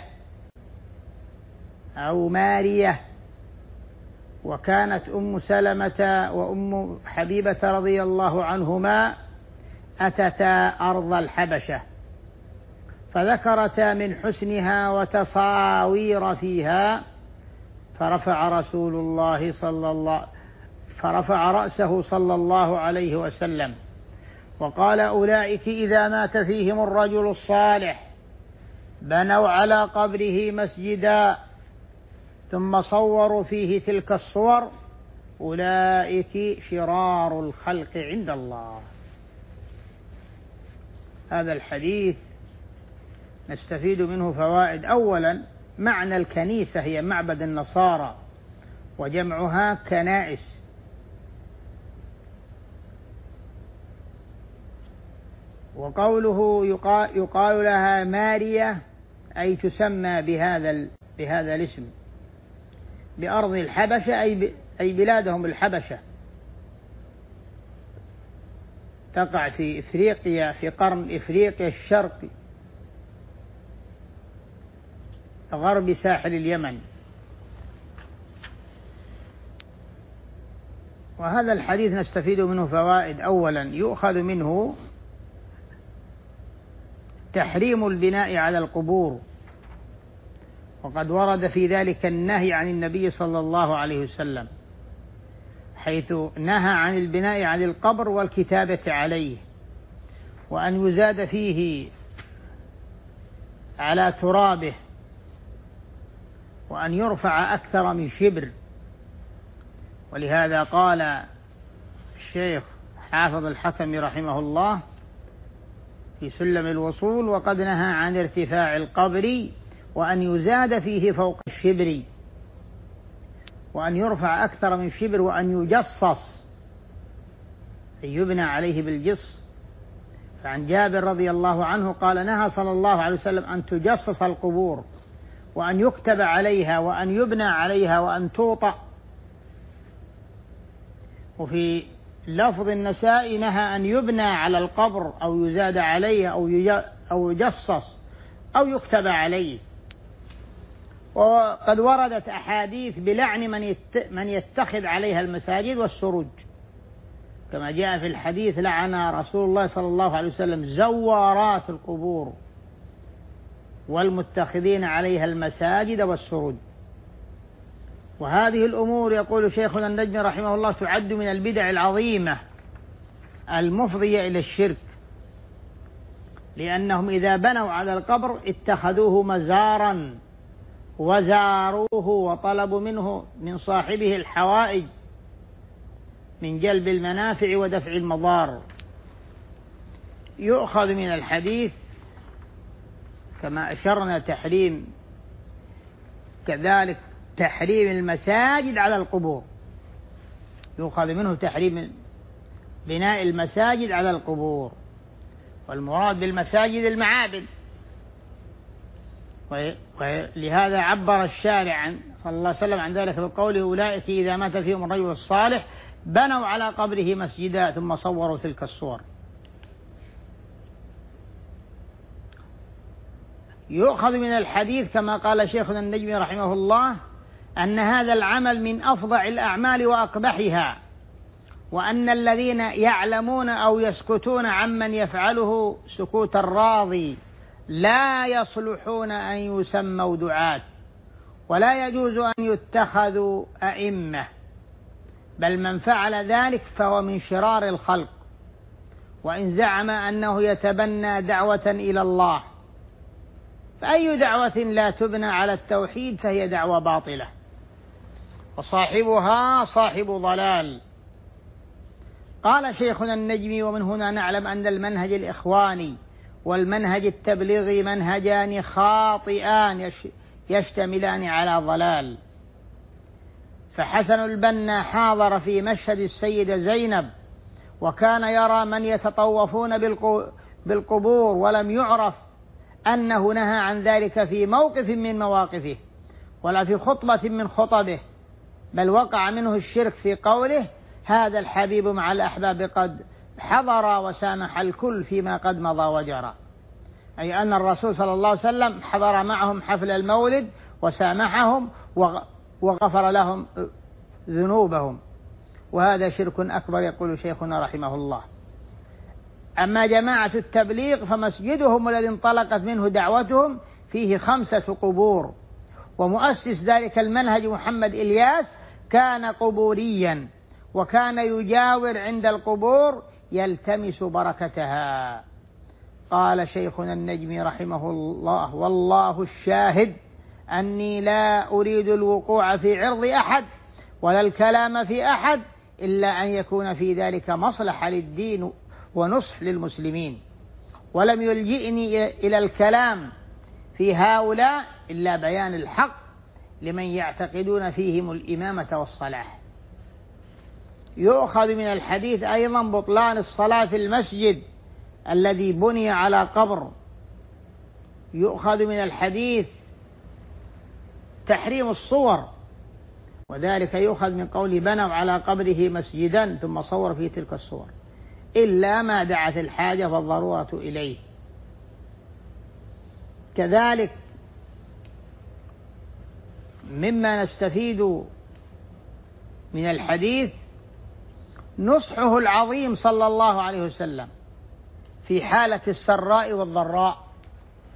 S1: أو مارية، وكانت أم سلمة وأم حبيبة رضي الله عنهما أتتا أرض الحبشة فذكرتا من حسنها وتصاوير فيها، فرفع رسول الله صلى الله فرفع رأسه صلى الله عليه وسلم وقال: أولئك إذا مات فيهم الرجل الصالح بنوا على قبره مسجدا ثم صوروا فيه تلك الصور، أولئك شرار الخلق عند الله. هذا الحديث نستفيد منه فوائد. أولا، معنى الكنيسة هي معبد النصارى وجمعها كنائس، وقوله يقال لها مارية أي تسمى بهذا بهذا الاسم بأرض الحبشة أي بلادهم الحبشة، تقع في إفريقيا في قرن إفريقيا الشرقي غرب ساحل اليمن. وهذا الحديث نستفيد منه فوائد. أولا، يؤخذ منه تحريم البناء على القبور، وقد ورد في ذلك النهي عن النبي صلى الله عليه وسلم، حيث نهى عن البناء على القبر والكتابة عليه، وأن يزاد فيه على ترابه، وأن يرفع أكثر من شبر. ولهذا قال الشيخ حافظ الحكم رحمه الله في سلم الوصول: وقد نهى عن ارتفاع القبر وأن يزاد فيه فوق الشبر، وأن يرفع أكثر من شبر، وأن يجصص أن يبنى عليه بالجص. فعن جابر رضي الله عنه قال: نهى صلى الله عليه وسلم أن تجصص القبور، وأن يكتب عليها، وأن يبنى عليها، وأن توطأ. وفي لفظ النسائي: نهى أن يبنى على القبر أو يزاد عليه أو يجصص أو يكتب عليه. وقد وردت أحاديث بلعن من يتخذ عليها المساجد والسروج، كما جاء في الحديث: لعن رسول الله صلى الله عليه وسلم زوارات القبور والمتخذين عليها المساجد والسروج. وهذه الأمور يقول شيخنا النجمي رحمه الله تعد من البدع العظيمة المفضية إلى الشرك، لأنهم إذا بنوا على القبر اتخذوه مزارا وزاروه وطلبوا منه من صاحبه الحوائج من جلب المنافع ودفع المضار. يؤخذ من الحديث كما أشرنا تحريم كذلك تحريم المساجد على القبور، يؤخذ منه تحريم بناء المساجد على القبور، والمراد بالمساجد المعابد. ولهذا عبر الشارع صلى الله عليه وسلم عن ذلك بقوله: أولئك إذا مات فيهم الرجل الصالح بنوا على قبره مسجدا ثم صوروا تلك الصور. يؤخذ من الحديث كما قال شيخنا النجمي رحمه الله أن هذا العمل من أفظع الأعمال وأقبحها، وأن الذين يعلمون أو يسكتون عمن يفعله سكوت الراضي لا يصلحون أن يسموا دعاة، ولا يجوز أن يتخذوا أئمة، بل من فعل ذلك فهو من شرار الخلق، وإن زعم أنه يتبنى دعوة إلى الله، فأي دعوة لا تبنى على التوحيد فهي دعوة باطلة، وصاحبها صاحب ضلال. قال شيخنا النجمي: ومن هنا نعلم أن المنهج الإخواني والمنهج التبليغي منهجان خاطئان يشتملان على ضلال. فحسن البنا حاضر في مشهد السيدة زينب، وكان يرى من يتطوفون بالقبور، ولم يعرف أنه نهى عن ذلك في موقف من مواقفه ولا في خطبة من خطبه، بل وقع منه الشرك في قوله: هذا الحبيب مع الأحباب قد حضر وسامح الكل فيما قد مضى وجرى، أي أن الرسول صلى الله عليه وسلم حضر معهم حفل المولد وسامحهم وغفر لهم ذنوبهم، وهذا شرك أكبر يقول شيخنا رحمه الله. أما جماعة التبليغ فمسجدهم الذي انطلقت منه دعوتهم فيه خمسة قبور، ومؤسس ذلك المنهج محمد إلياس كان قبوريا، وكان يجاور عند القبور يلتمس بركتها. قال شيخنا النجمي رحمه الله: والله الشاهد أني لا أريد الوقوع في عرض أحد ولا الكلام في أحد إلا أن يكون في ذلك مصلحة للدين ونصح للمسلمين، ولم يلجئني إلى الكلام في هؤلاء إلا بيان الحق لمن يعتقدون فيهم الإمامة والصلاح. يؤخذ من الحديث أيضا بطلان الصلاة في المسجد الذي بني على قبر. يؤخذ من الحديث تحريم الصور، وذلك يؤخذ من قول: بنوا على قبره مسجدا ثم صور فيه تلك الصور، إلا ما دعت الحاجة والضرورة إليه. كذلك مما نستفيد من الحديث نصحه العظيم صلى الله عليه وسلم في حالة السراء والضراء.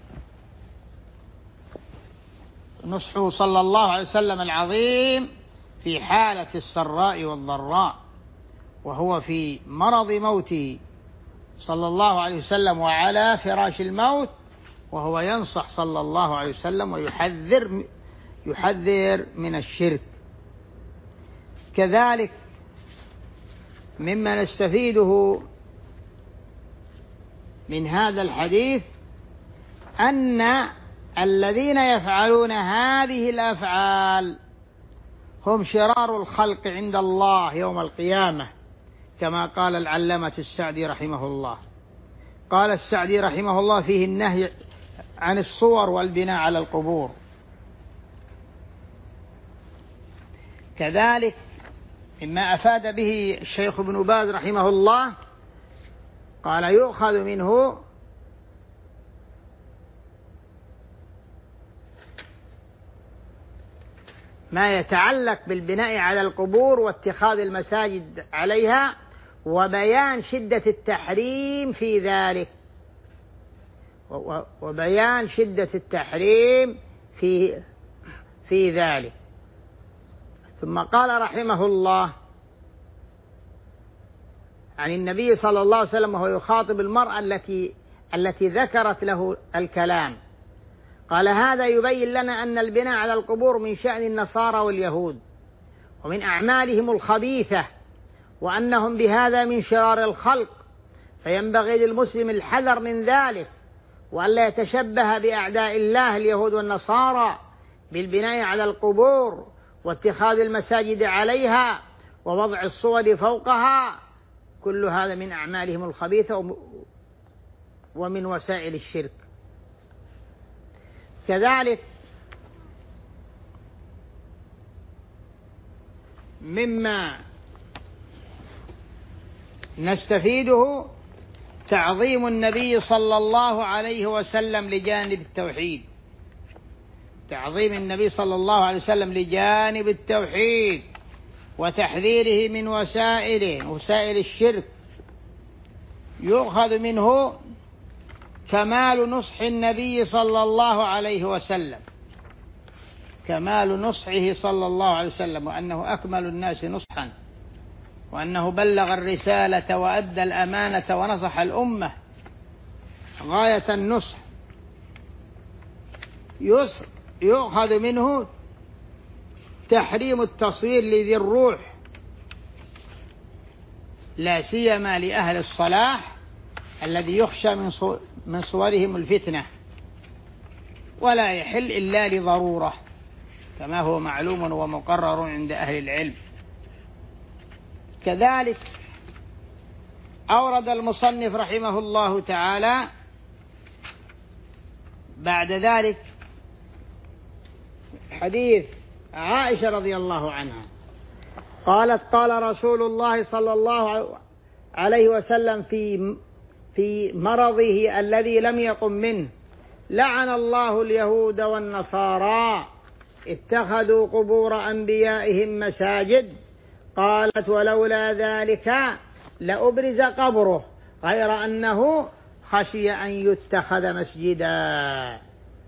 S1: نصحه صلى الله عليه وسلم العظيم في حالة السراء والضراء، وهو في مرض موته صلى الله عليه وسلم وعلى فراش الموت، وهو ينصح صلى الله عليه وسلم ويحذر يحذر من الشرك. كذلك مما نستفيده من هذا الحديث أن الذين يفعلون هذه الأفعال هم شرار الخلق عند الله يوم القيامة، كما قال العلامة السعدي رحمه الله. قال السعدي رحمه الله فيه النهي عن الصور والبناء على القبور. كذلك مما أفاد به الشيخ ابن باز رحمه الله، قال يؤخذ منه ما يتعلق بالبناء على القبور واتخاذ المساجد عليها، وبيان شدة التحريم في ذلك، وبيان شدة التحريم في في ذلك. ثم قال رحمه الله عن النبي صلى الله عليه وسلم وهو يخاطب المرأة التي التي ذكرت له الكلام، قال هذا يبين لنا أن البناء على القبور من شأن النصارى واليهود ومن أعمالهم الخبيثة، وأنهم بهذا من شرار الخلق، فينبغي للمسلم الحذر من ذلك، وألا يتشبه بأعداء الله اليهود والنصارى بالبناء على القبور واتخاذ المساجد عليها ووضع الصور فوقها، كل هذا من أعمالهم الخبيثة ومن وسائل الشرك. كذلك مما نستفيده تعظيم النبي صلى الله عليه وسلم لجانب التوحيد، تعظيم النبي صلى الله عليه وسلم لجانب التوحيد وتحذيره من وسائله وسائل الشرك. يؤخذ منه كمال نصح النبي صلى الله عليه وسلم، كمال نصحه صلى الله عليه وسلم، وأنه أكمل الناس نصحا، وأنه بلغ الرسالة وأدى الأمانة ونصح الأمة غاية النصح. يؤخذ منه تحريم التصوير لذي الروح، لا سيما لأهل الصلاح الذي يخشى من من صورهم الفتنة، ولا يحل إلا لضرورة كما هو معلوم ومقرر عند أهل العلم. كذلك أورد المصنف رحمه الله تعالى بعد ذلك حديث عائشة رضي الله عنها قالت قال رسول الله صلى الله عليه وسلم في في مرضه الذي لم يقم منه: لعن الله اليهود والنصارى اتخذوا قبور أنبيائهم مساجد. قالت: ولولا ذلك لأبرز قبره غير أنه خشي أن يتخذ مسجدا.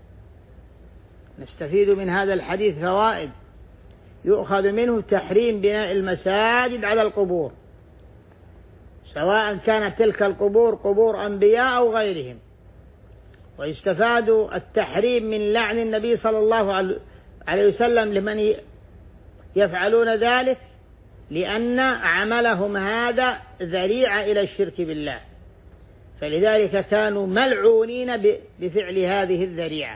S1: نستفيد من هذا الحديث فوائد: يؤخذ منه تحريم بناء المساجد على القبور، سواء كانت تلك القبور قبور أنبياء أو غيرهم. ويستفاد التحريم من لعن النبي صلى الله عليه وسلم لمن يفعلون ذلك، لأن عملهم هذا ذريعة إلى الشرك بالله، فلذلك كانوا ملعونين بفعل هذه الذريعة.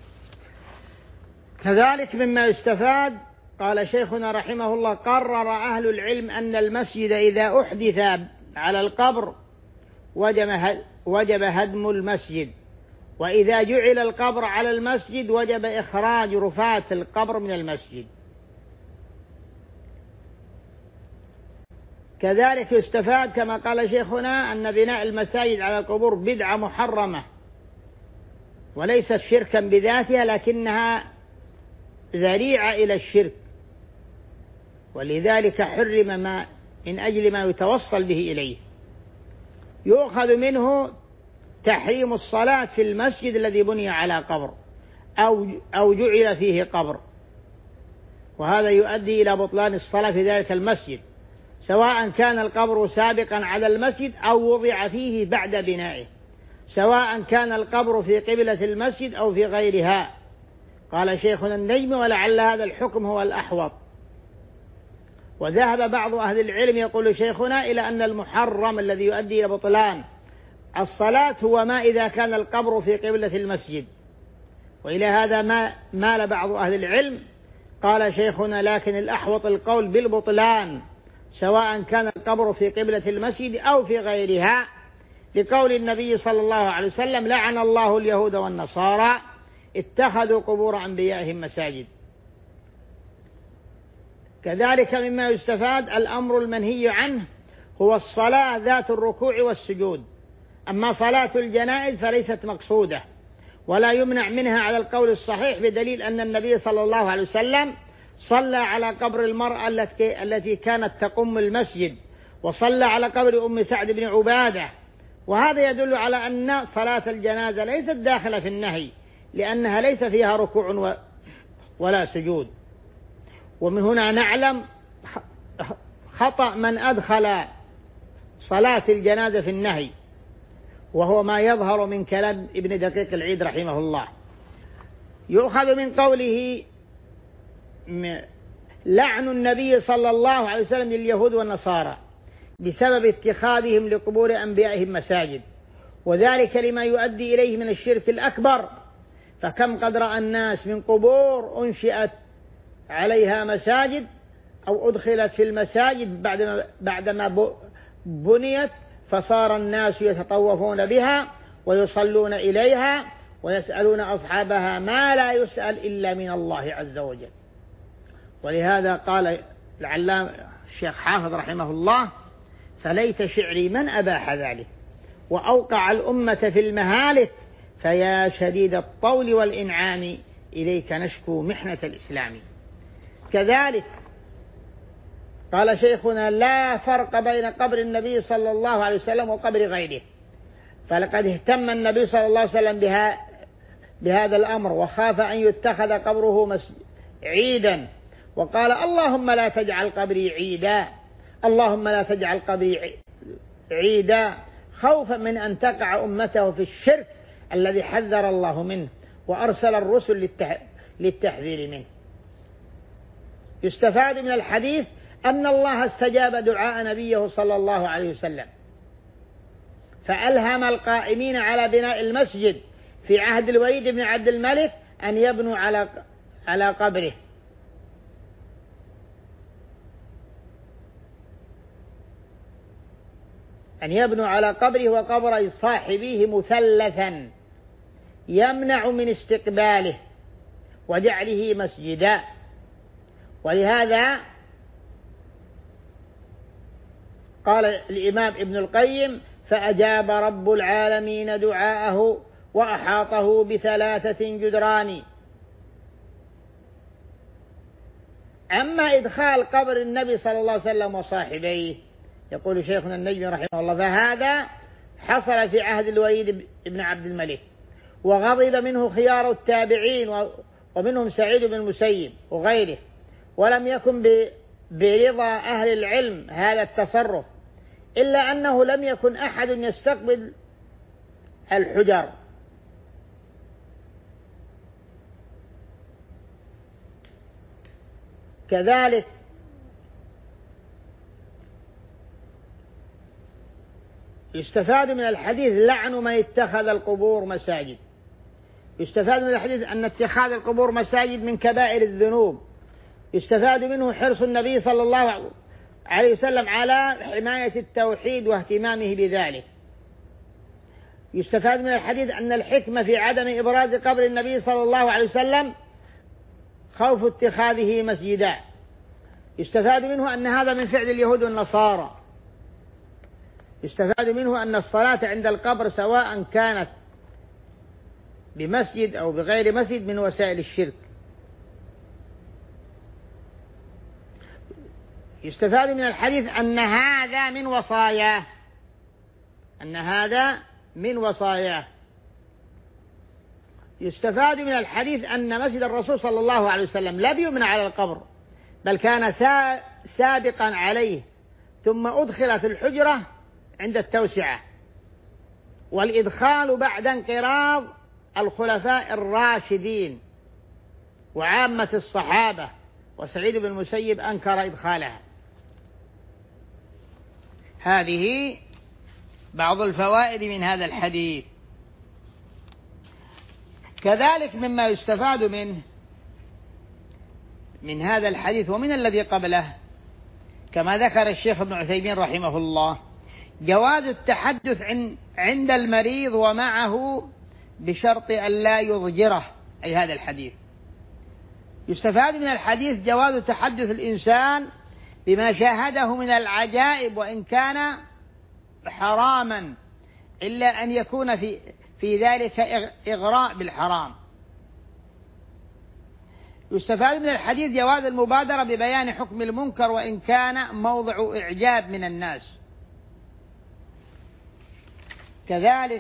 S1: كذلك مما يستفاد قال شيخنا رحمه الله: قرر أهل العلم أن المسجد إذا أحدث على القبر وجب هدم المسجد، وإذا جعل القبر على المسجد وجب إخراج رفاة القبر من المسجد. كذلك يستفاد كما قال شيخنا أن بناء المساجد على القبور بدعة محرمة، وليست شركا بذاتها، لكنها ذريعة إلى الشرك، ولذلك حرم ما من أجل ما يتوصل به إليه. يؤخذ منه تحريم الصلاة في المسجد الذي بني على قبر أو أو جعل فيه قبر، وهذا يؤدي إلى بطلان الصلاة في ذلك المسجد، سواء كان القبر سابقا على المسجد أو وضع فيه بعد بنائه، سواء كان القبر في قبلة المسجد أو في غيرها. قال شيخنا النجم: ولعل هذا الحكم هو الأحوط. وذهب بعض أهل العلم يقول شيخنا إلى أن المحرم الذي يؤدي إلى بطلان الصلاة هو ما إذا كان القبر في قبلة المسجد، وإلى هذا ما مال بعض أهل العلم. قال شيخنا: لكن الأحوط القول بالبطلان سواء كان القبر في قبلة المسجد أو في غيرها، لقول النبي صلى الله عليه وسلم: لعن الله اليهود والنصارى اتخذوا قبور أنبيائهم مساجد. كذلك مما يستفاد الأمر المنهي عنه هو الصلاة ذات الركوع والسجود. أما صلاة الجنائز فليست مقصودة ولا يمنع منها على القول الصحيح، بدليل أن النبي صلى الله عليه وسلم صلى على قبر المرأة التي كانت تقم المسجد، وصلى على قبر أم سعد بن عبادة، وهذا يدل على أن صلاة الجنازة ليست داخلة في النهي، لأنها ليس فيها ركوع ولا سجود. ومن هنا نعلم خطأ من أدخل صلاة الجنازة في النهي، وهو ما يظهر من كلام ابن دقيق العيد رحمه الله. يؤخذ من قوله: لعن النبي صلى الله عليه وسلم لليهود والنصارى بسبب اتخاذهم لقبور أنبيائهم مساجد، وذلك لما يؤدي إليه من الشرك الأكبر. فكم قد رأى الناس من قبور أنشئت عليها مساجد أو أدخلت في المساجد بعدما, بعدما بنيت، فصار الناس يتطوفون بها ويصلون إليها ويسألون أصحابها ما لا يسأل إلا من الله عز وجل. ولهذا قال العلامة الشيخ حافظ رحمه الله: فليت شعري من أباح ذلك وأوقع الأمة في المهالك، فيا شديد الطول والإنعام إليك نشكو محنة الإسلام. كذلك قال شيخنا: لا فرق بين قبر النبي صلى الله عليه وسلم وقبر غيره، فلقد اهتم النبي صلى الله عليه وسلم بها بهذا الأمر، وخاف أن يتخذ قبره عيدا، وقال: اللهم لا تجعل قبري عيدا، اللهم لا تجعل قبري عيدا، خوفا من أن تقع أمته في الشرك الذي حذر الله منه وأرسل الرسل للتحذير منه. يستفاد من الحديث أن الله استجاب دعاء نبيه صلى الله عليه وسلم، فألهم القائمين على بناء المسجد في عهد الوليد بن عبد الملك أن يبنوا على على قبره، أن يبنوا على قبره وقبر صاحبيه مثلثا يمنع من استقباله وجعله مسجدا. ولهذا قال الإمام ابن القيم: فأجاب رب العالمين دعاءه وأحاطه بثلاثة جدران. أما إدخال قبر النبي صلى الله عليه وسلم وصاحبيه، يقول شيخنا النجم رحمه الله: فهذا حصل في عهد الوليد بن عبد الملك، وغضب منه خيار التابعين ومنهم سعيد بن المسيب وغيره، ولم يكن برضا أهل العلم هذا التصرف، إلا أنه لم يكن أحد يستقبل الحجر. كذلك يستفاد من الحديث لعن من اتخذ القبور مساجد. يستفاد من الحديث أن اتخاذ القبور مساجد من كبائر الذنوب. يستفاد منه حرص النبي صلى الله عليه وسلم على حماية التوحيد واهتمامه بذلك. يستفاد من الحديث أن الحكمة في عدم إبراز قبر النبي صلى الله عليه وسلم خوف اتخاذه مسجدا. يستفاد منه أن هذا من فعل اليهود والنصارى. يستفاد منه أن الصلاة عند القبر سواء كانت بمسجد أو بغير مسجد من وسائل الشرك. يستفاد من الحديث أن هذا من وصاياه، أن هذا من وصاياه. يستفاد من الحديث أن مسجد الرسول صلى الله عليه وسلم لا بيبنى على القبر، بل كان سابقا عليه، ثم أدخل في الحجرة عند التوسعة، والإدخال بعد انقراض الخلفاء الراشدين وعامة الصحابة، وسعيد بن المسيب أنكر إدخالها. هذه بعض الفوائد من هذا الحديث. كذلك مما يستفاد منه من هذا الحديث ومن الذي قبله، كما ذكر الشيخ ابن عثيمين رحمه الله، جواز التحدث عند المريض ومعه بشرط أن لا يضجره، أي هذا الحديث. يستفاد من الحديث جواز تحدث الإنسان بما شاهده من العجائب وإن كان حراما، إلا أن يكون في في ذلك إغراء بالحرام. يستفاد من الحديث جواز المبادرة ببيان حكم المنكر وإن كان موضع إعجاب من الناس. كذلك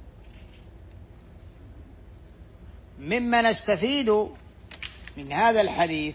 S1: مما نستفيد من هذا الحديث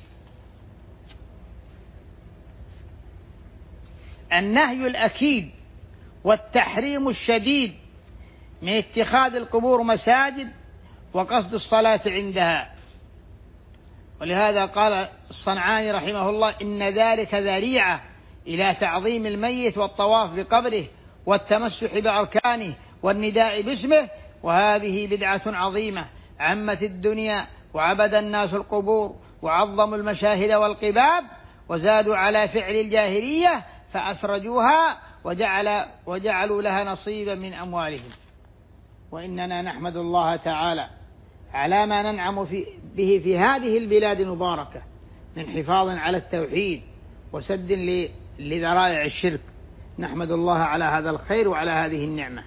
S1: النهي الأكيد والتحريم الشديد من اتخاذ القبور مساجد وقصد الصلاة عندها. ولهذا قال الصنعاني رحمه الله: إن ذلك ذريعة إلى تعظيم الميت والطواف بقبره والتمسح بأركانه والنداء باسمه، وهذه بدعة عظيمة عمت الدنيا وعبد الناس القبور وعظموا المشاهد والقباب وزادوا على فعل الجاهلية فأسرجوها وجعل وجعلوا لها نصيبا من أموالهم. وإننا نحمد الله تعالى على ما ننعم في به في هذه البلاد المباركة من حفاظ على التوحيد وسد لذرائع الشرك. نحمد الله على هذا الخير وعلى هذه النعمة.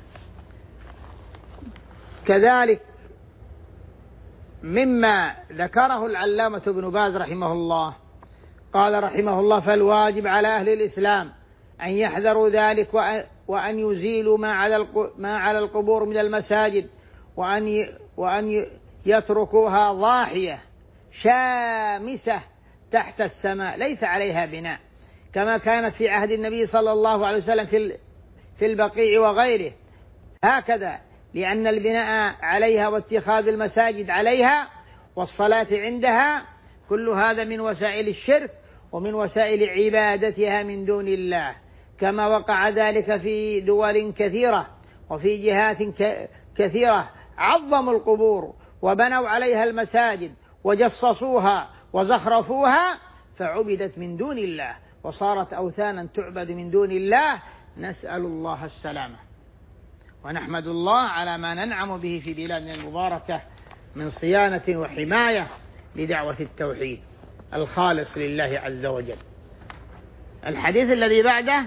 S1: كذلك مما ذكره العلامة ابن باز رحمه الله، قال رحمه الله: فالواجب على أهل الإسلام أن يحذروا ذلك وأن يزيلوا ما على القبور من المساجد، وأن وأن يتركوها ضاحية شامسة تحت السماء ليس عليها بناء، كما كانت في عهد النبي صلى الله عليه وسلم في في البقيع وغيره هكذا، لأن البناء عليها واتخاذ المساجد عليها والصلاة عندها كل هذا من وسائل الشرك ومن وسائل عبادتها من دون الله، كما وقع ذلك في دول كثيرة وفي جهات كثيرة عظموا القبور وبنوا عليها المساجد وجصصوها وزخرفوها فعبدت من دون الله وصارت أوثانا تعبد من دون الله. نسأل الله السلامة، ونحمد الله على ما ننعم به في بلادنا المباركة من صيانة وحماية لدعوة التوحيد الخالص لله عز وجل. الحديث الذي بعده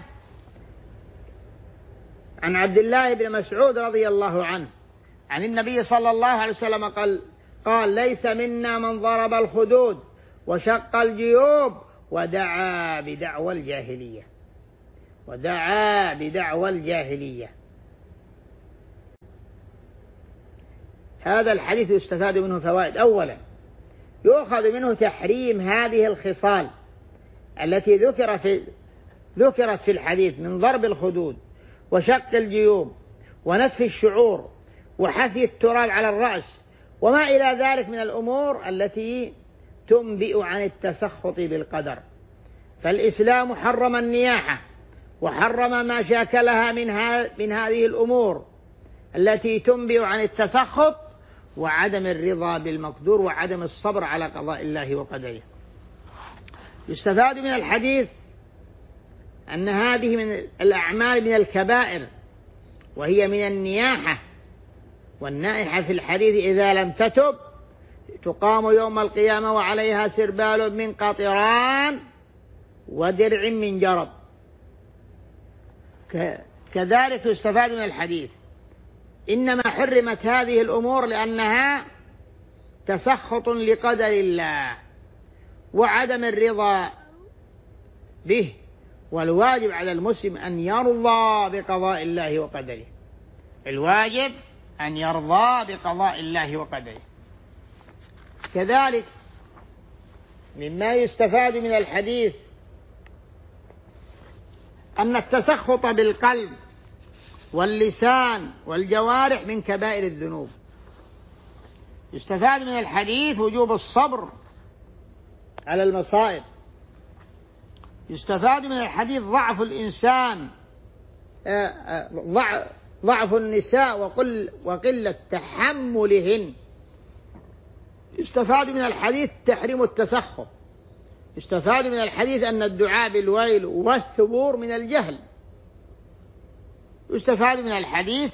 S1: عن عبد الله بن مسعود رضي الله عنه عن النبي صلى الله عليه وسلم قال قال ليس منا من ضرب الخدود وشق الجيوب ودعا بدعوى الجاهلية ودعا بدعوى الجاهلية. هذا الحديث يستفاد منه فوائد. أولا، يؤخذ منه تحريم هذه الخصال التي ذكر في ذكرت في الحديث من ضرب الخدود وشق الجيوب ونتف الشعور وحثي التراب على الرأس وما إلى ذلك من الأمور التي تنبئ عن التسخط بالقدر. فالإسلام حرم النياحة وحرم ما شاكلها من, من هذه الأمور التي تنبئ عن التسخط وعدم الرضا بالمقدور وعدم الصبر على قضاء الله وقدره. يستفاد من الحديث أن هذه من الأعمال من الكبائر وهي من النياحة، والنائحة في الحديث إذا لم تتب تقام يوم القيامة وعليها سربال من قطران ودرع من جرب. كذلك يستفاد من الحديث إنما حرمت هذه الأمور لأنها تسخط لقدر الله وعدم الرضا به، والواجب على المسلم أن يرضى بقضاء الله وقدره. الواجب أن يرضى بقضاء الله وقدره. كذلك مما يستفاد من الحديث أن التسخط بالقلب واللسان والجوارح من كبائر الذنوب. يستفاد من الحديث وجوب الصبر على المصائب. يستفاد من الحديث ضعف الإنسان، ضعف النساء وقل وقلة تحملهن. يستفاد من الحديث تحريم التسخط. يستفاد من الحديث أن الدعاء بالويل والثبور من الجهل. يستفاد من الحديث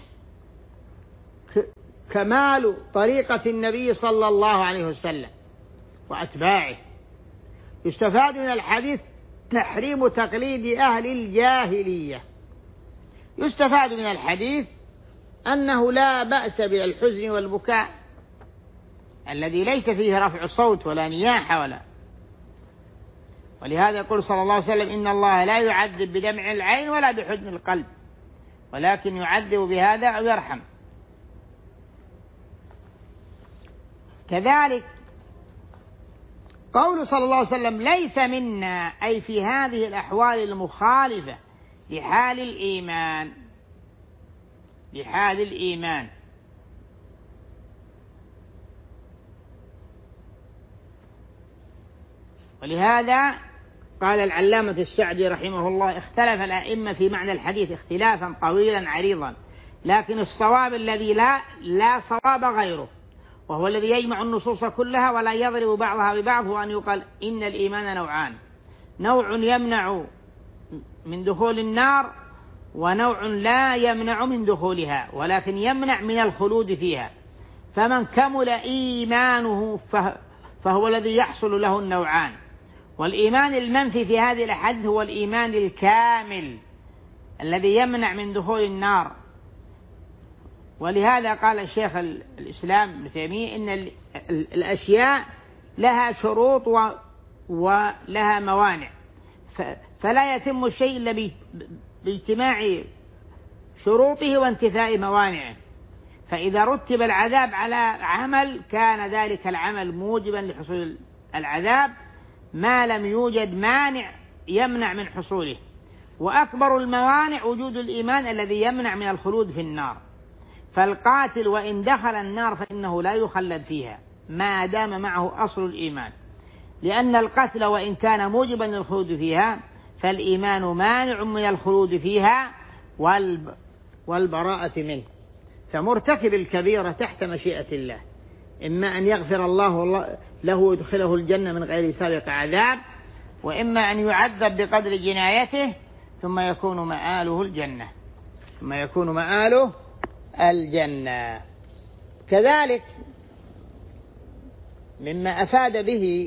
S1: كمال طريقة النبي صلى الله عليه وسلم وأتباعه. يستفاد من الحديث تحريم تقليد أهل الجاهلية. يستفاد من الحديث أنه لا بأس بالحزن والبكاء الذي ليس فيه رفع صوت ولا نياحة ولا. ولهذا يقول صلى الله عليه وسلم إن الله لا يعذب بدمع العين ولا بحزن القلب، ولكن يعذب بهذا أو يرحم. كذلك قول صلى الله عليه وسلم ليس منا، أي في هذه الأحوال المخالفة لحال الإيمان، لحال الإيمان. ولهذا قال العلامة السعدي رحمه الله اختلف الأئمة في معنى الحديث اختلافا طويلا عريضا، لكن الصواب الذي لا لا صواب غيره، وهو الذي يجمع النصوص كلها ولا يضرب بعضها ببعض، هو أن يقال إن الإيمان نوعان: نوع يمنع من دخول النار، ونوع لا يمنع من دخولها ولكن يمنع من الخلود فيها. فمن كمل إيمانه فهو الذي يحصل له النوعان. والإيمان المنفي في هذه الأحاديث هو الإيمان الكامل الذي يمنع من دخول النار. ولهذا قال الشيخ الإسلام ابن تيمية إن الأشياء لها شروط ولها موانع، فلا يتم الشيء إلا باجتماع شروطه وانتفاء موانعه. فإذا رتب العذاب على عمل كان ذلك العمل موجبا لحصول العذاب ما لم يوجد مانع يمنع من حصوله. وأكبر الموانع وجود الإيمان الذي يمنع من الخلود في النار. فالقاتل وإن دخل النار فإنه لا يخلد فيها ما دام معه أصل الإيمان، لأن القتل وإن كان موجبا للخلود فيها فالإيمان مانع من الخلود فيها والبراءة منه. فمرتكب الكبيرة تحت مشيئة الله إما أن يغفر الله له ويدخله الجنة من غير سابق عذاب، وإما أن يعذب بقدر جنايته ثم يكون مآله الجنة ثم يكون مآله الجنة. كذلك مما أفاد به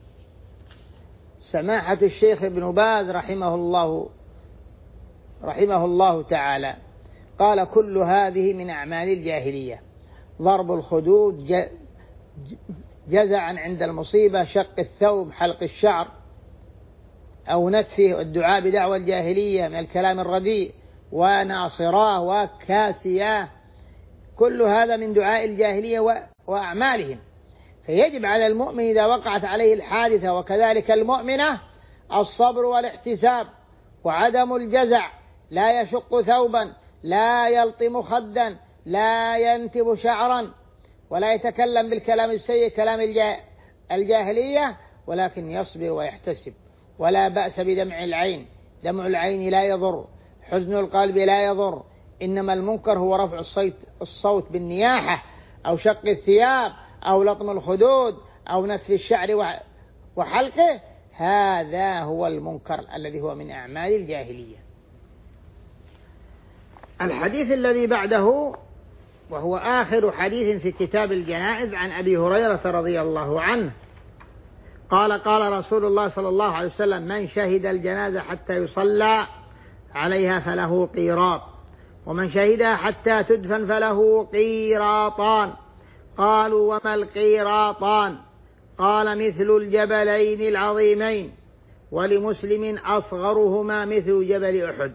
S1: سماحة الشيخ ابن باز رحمه الله رحمه الله تعالى قال كل هذه من أعمال الجاهلية: ضرب الخدود، جزعا عند المصيبة، شق الثوب، حلق الشعر أو نتفه، الدعاء بدعوى الجاهلية من الكلام الرديء، وناصراه وكاسياه، كل هذا من دعاء الجاهلية وأعمالهم. فيجب على المؤمن إذا وقعت عليه الحادثة وكذلك المؤمنة الصبر والاحتساب وعدم الجزع، لا يشق ثوبا، لا يلطم خدا، لا ينتب شعرا، ولا يتكلم بالكلام السيء كلام الجاهلية، ولكن يصبر ويحتسب. ولا بأس بدمع العين، دمع العين لا يضر، حزن القلب لا يضر، إنما المنكر هو رفع الصوت, الصوت بالنياحة أو شق الثياب أو لطم الخدود أو نتف الشعر وحلقه، هذا هو المنكر الذي هو من أعمال الجاهلية. الحديث الذي بعده وهو آخر حديث في كتاب الجنائز عن أبي هريرة رضي الله عنه قال قال رسول الله صلى الله عليه وسلم: من شهد الجنازة حتى يصلى عليها فله قيراط، ومن شهدها حتى تدفن فله قيراطان. قالوا: وما القيراطان؟ قال: مثل الجبلين العظيمين، ولمسلم أصغرهما مثل جبل أحد.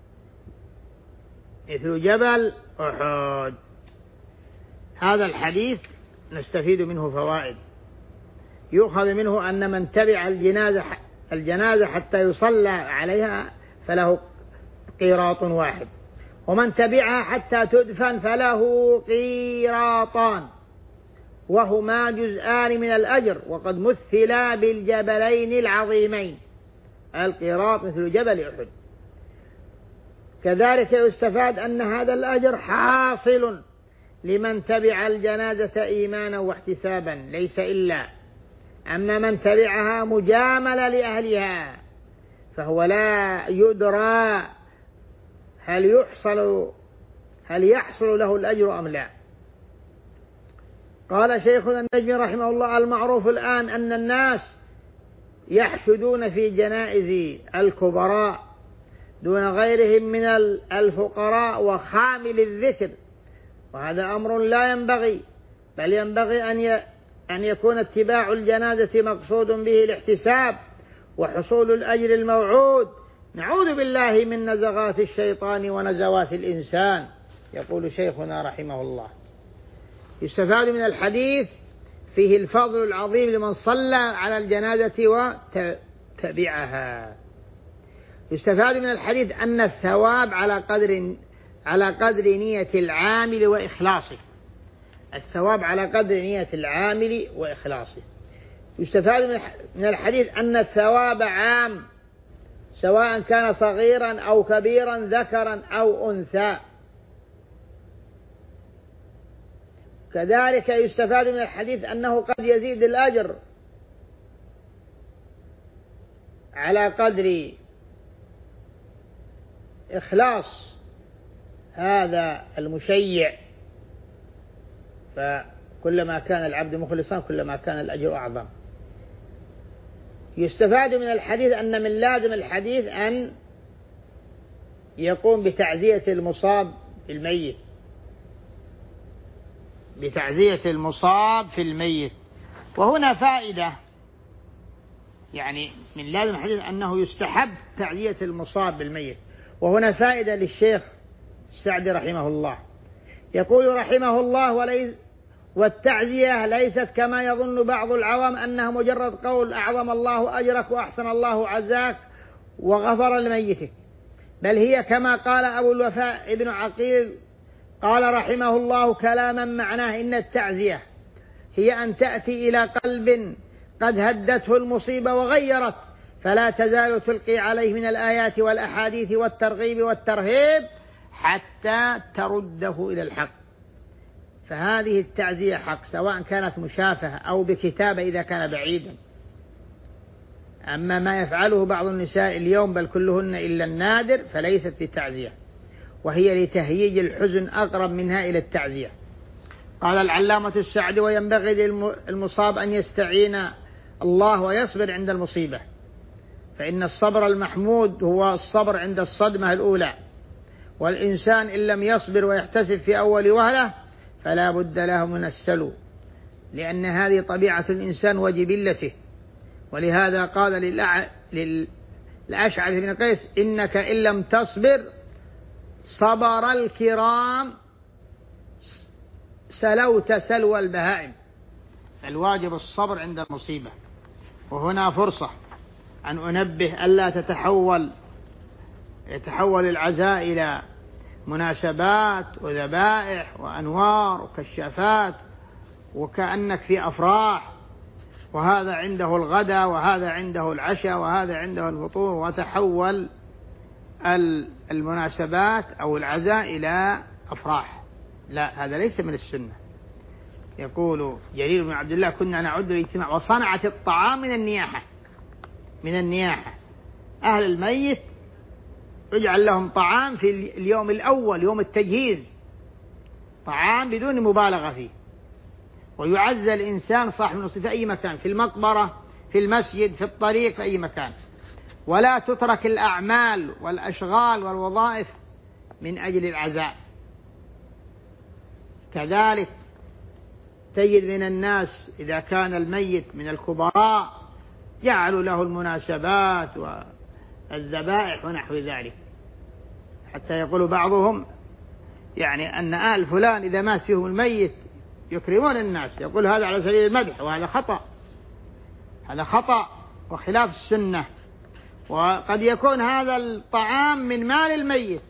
S1: مثل جبل أحد. هذا الحديث نستفيد منه فوائد. يؤخذ منه أن من تبع الجنازة الجنازة حتى يصلى عليها فله قيراط واحد، ومن تبعها حتى تدفن فله قيراطان، وهما جزءان من الأجر، وقد مثلا بالجبلين العظيمين، القيراط مثل جبل أحد. كذلك يستفاد أن هذا الأجر حاصل لمن تبع الجنازة إيمانا واحتسابا ليس إلا، أما من تبعها مجاملة لأهلها فهو لا يدرى هل يحصل هل يحصل له الأجر أم لا. قال شيخنا النجمي رحمه الله: المعروف الآن أن الناس يحشدون في جنائز الكبراء دون غيرهم من الفقراء وخامل الذكر، وهذا أمر لا ينبغي، بل ينبغي أن أن يكون اتباع الجنازة مقصود به الاحتساب وحصول الأجر الموعود. نعوذ بالله من نزغات الشيطان ونزوات الإنسان. يقول شيخنا رحمه الله: يستفاد من الحديث فيه الفضل العظيم لمن صلى على الجنازة وتبعها. يستفاد من الحديث أن الثواب على قدر على قدر نية العامل وإخلاصه، الثواب على قدر نية العامل وإخلاصه. يستفاد من الحديث أن الثواب عام سواء كان صغيرا أو كبيرا، ذكرا أو أنثى. كذلك يستفاد من الحديث أنه قد يزيد الأجر على قدر إخلاص هذا المشيع، فكلما كان العبد مخلصا كلما كان الأجر أعظم. يستفاد من الحديث أن من لازم الحديث أن يقوم بتعزية المصاب في الميت، بتعزية المصاب في الميت. وهنا فائدة، يعني من لازم الحديث أنه يستحب تعزية المصاب بالميت. وهنا فائدة للشيخ السعدي رحمه الله، يقول رحمه الله: وليس والتعزية ليست كما يظن بعض العوام أنها مجرد قول أعظم الله أجرك وأحسن الله عزاك وغفر لميتك، بل هي كما قال أبو الوفاء ابن عقيل قال رحمه الله كلاما معناه: إن التعزية هي أن تأتي إلى قلب قد هدته المصيبة وغيرت، فلا تزال تلقي عليه من الآيات والأحاديث والترغيب والترهيب حتى ترده إلى الحق. فهذه التعزية حق، سواء كانت مشافهة أو بكتابة إذا كان بعيدا. أما ما يفعله بعض النساء اليوم بل كلهن إلا النادر فليست للتعزية، وهي لتهييج الحزن أقرب منها إلى التعزية. قال العلامة السعدي: وينبغي للمصاب أن يستعين الله ويصبر عند المصيبة، فإن الصبر المحمود هو الصبر عند الصدمة الأولى، والإنسان إن لم يصبر ويحتسب في أول وهلة فلا بد له من السلو، لأن هذه طبيعة الإنسان وجبلته. ولهذا قال للأشعث بن قيس: إنك إن لم تصبر صبر الكرام سلوت سلوى البهائم. الواجب الصبر عند المصيبة. وهنا فرصة أن أنبه ألا تتحول يتحول العزاء إلى مناسبات وذبائح وأنوار وكشافات وكأنك في أفراح، وهذا عنده الغداء وهذا عنده العشاء وهذا عنده الفطور، وتحول المناسبات أو العزاء إلى أفراح. لا، هذا ليس من السنة. يقول جرير بن عبد الله: كنا نعد الاجتماع وصنعة الطعام من النياحة من النياحة أهل الميت يجعل لهم طعام في اليوم الأول، يوم التجهيز، طعام بدون مبالغة فيه، ويعزى الإنسان صاحب النصيب في أي مكان، في المقبرة، في المسجد، في الطريق، في أي مكان. ولا تترك الأعمال والأشغال والوظائف من أجل العزاء. كذلك تجد من الناس إذا كان الميت من الكبراء جعلوا له المناسبات والذبائح ونحو ذلك، حتى يقول بعضهم يعني أن آل فلان إذا مات فيهم الميت يكرمون الناس، يقول هذا على سبيل المدح، وهذا خطأ. هذا خطأ وخلاف السنة. وقد يكون هذا الطعام من مال الميت،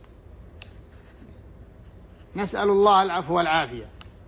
S1: نسأل الله العفو والعافية.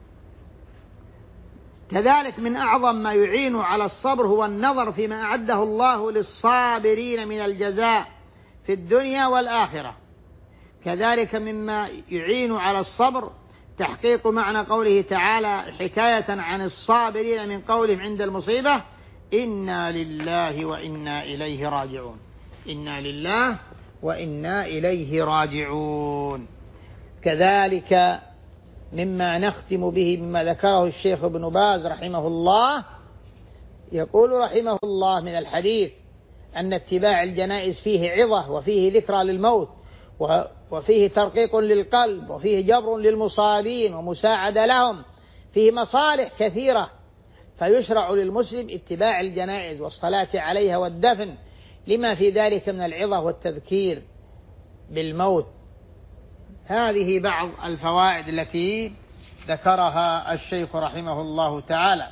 S1: كذلك من أعظم ما يعين على الصبر هو النظر فيما أعده الله للصابرين من الجزاء في الدنيا والآخرة. كذلك مما يعين على الصبر تحقيق معنى قوله تعالى حكاية عن الصابرين من قولهم عند المصيبة إنا لله وإنا إليه راجعون. إنا لله وإنا إليه راجعون. كذلك مما نختم به مما ذكره الشيخ ابن باز رحمه الله، يقول رحمه الله من الحديث أن اتباع الجنائز فيه عظة وفيه ذكرى للموت وفيه ترقيق للقلب وفيه جبر للمصابين ومساعدة لهم، فيه مصالح كثيرة، فيشرع للمسلم اتباع الجنائز والصلاة عليها والدفن لما في ذلك من العظة والتذكير بالموت. هذه بعض الفوائد التي ذكرها الشيخ رحمه الله تعالى.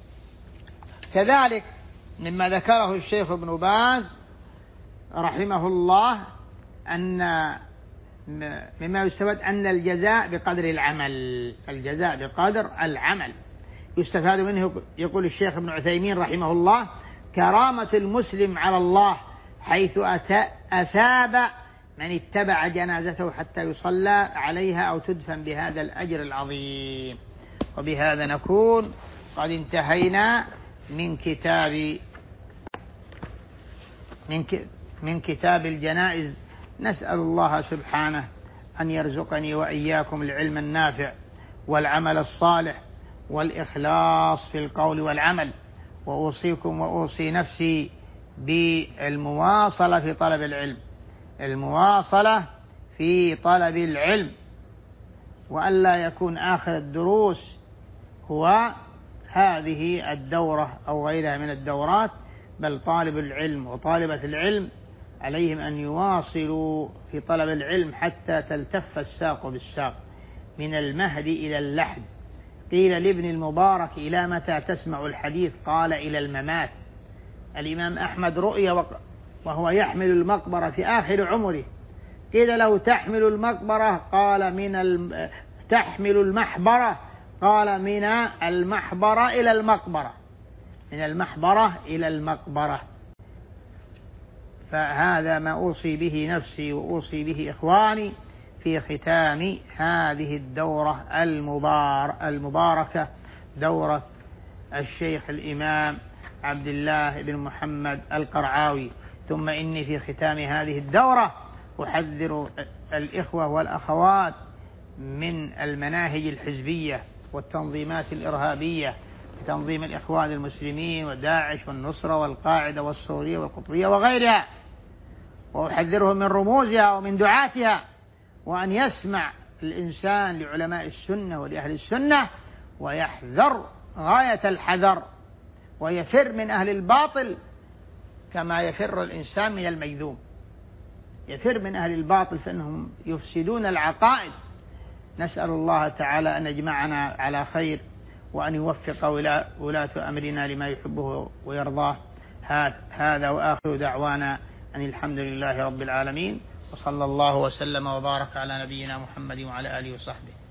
S1: كذلك مما ذكره الشيخ ابن باز رحمه الله أن مما يستفاد أن الجزاء بقدر العمل، الجزاء بقدر العمل يستفاد منه. يقول الشيخ ابن عثيمين رحمه الله كرامة المسلم على الله حيث أثاب من اتبع جنازته حتى يصلى عليها أو تدفن بهذا الأجر العظيم. وبهذا نكون قد انتهينا من كتاب من من كتاب الجنائز. نسأل الله سبحانه أن يرزقني وإياكم العلم النافع والعمل الصالح والإخلاص في القول والعمل. وأوصيكم وأوصي نفسي بالمواصلة في طلب العلم، المواصلة في طلب العلم، وألا يكون آخر الدروس هو هذه الدورة أو غيرها من الدورات، بل طالب العلم وطالبة العلم عليهم أن يواصلوا في طلب العلم حتى تلتف الساق بالساق من المهد إلى اللحد. قيل لابن المبارك إلى متى تسمع الحديث؟ قال إلى الممات. الإمام أحمد رؤي وهو يحمل المقبرة في آخر عمره، قيل له تحمل المقبرة؟ قال من الم... تحمل المحبرة؟ قال من المحبرة إلى المقبرة، من المحبرة إلى المقبرة. فهذا ما أوصي به نفسي وأوصي به إخواني في ختام هذه الدورة المبار المباركة، دورة الشيخ الإمام عبد الله بن محمد القرعاوي. ثم إني في ختام هذه الدورة أحذر الإخوة والأخوات من المناهج الحزبية والتنظيمات الإرهابية، تنظيم الإخوان المسلمين وداعش والنصرة والقاعدة والسورية والقطبية وغيرها، وأحذرهم من رموزها ومن دعاتها، وأن يسمع الإنسان لعلماء السنة ولأهل السنة ويحذر غاية الحذر، ويفر من أهل الباطل كما يفر الإنسان من المجذوم. يفر من أهل الباطل فإنهم يفسدون العقائد. نسأل الله تعالى أن يجمعنا على خير وأن يوفق ولاة أمرنا لما يحبه ويرضاه. هذا وآخر دعوانا أن الحمد لله رب العالمين، وصلى الله وسلم وبارك على نبينا محمد وعلى آله وصحبه.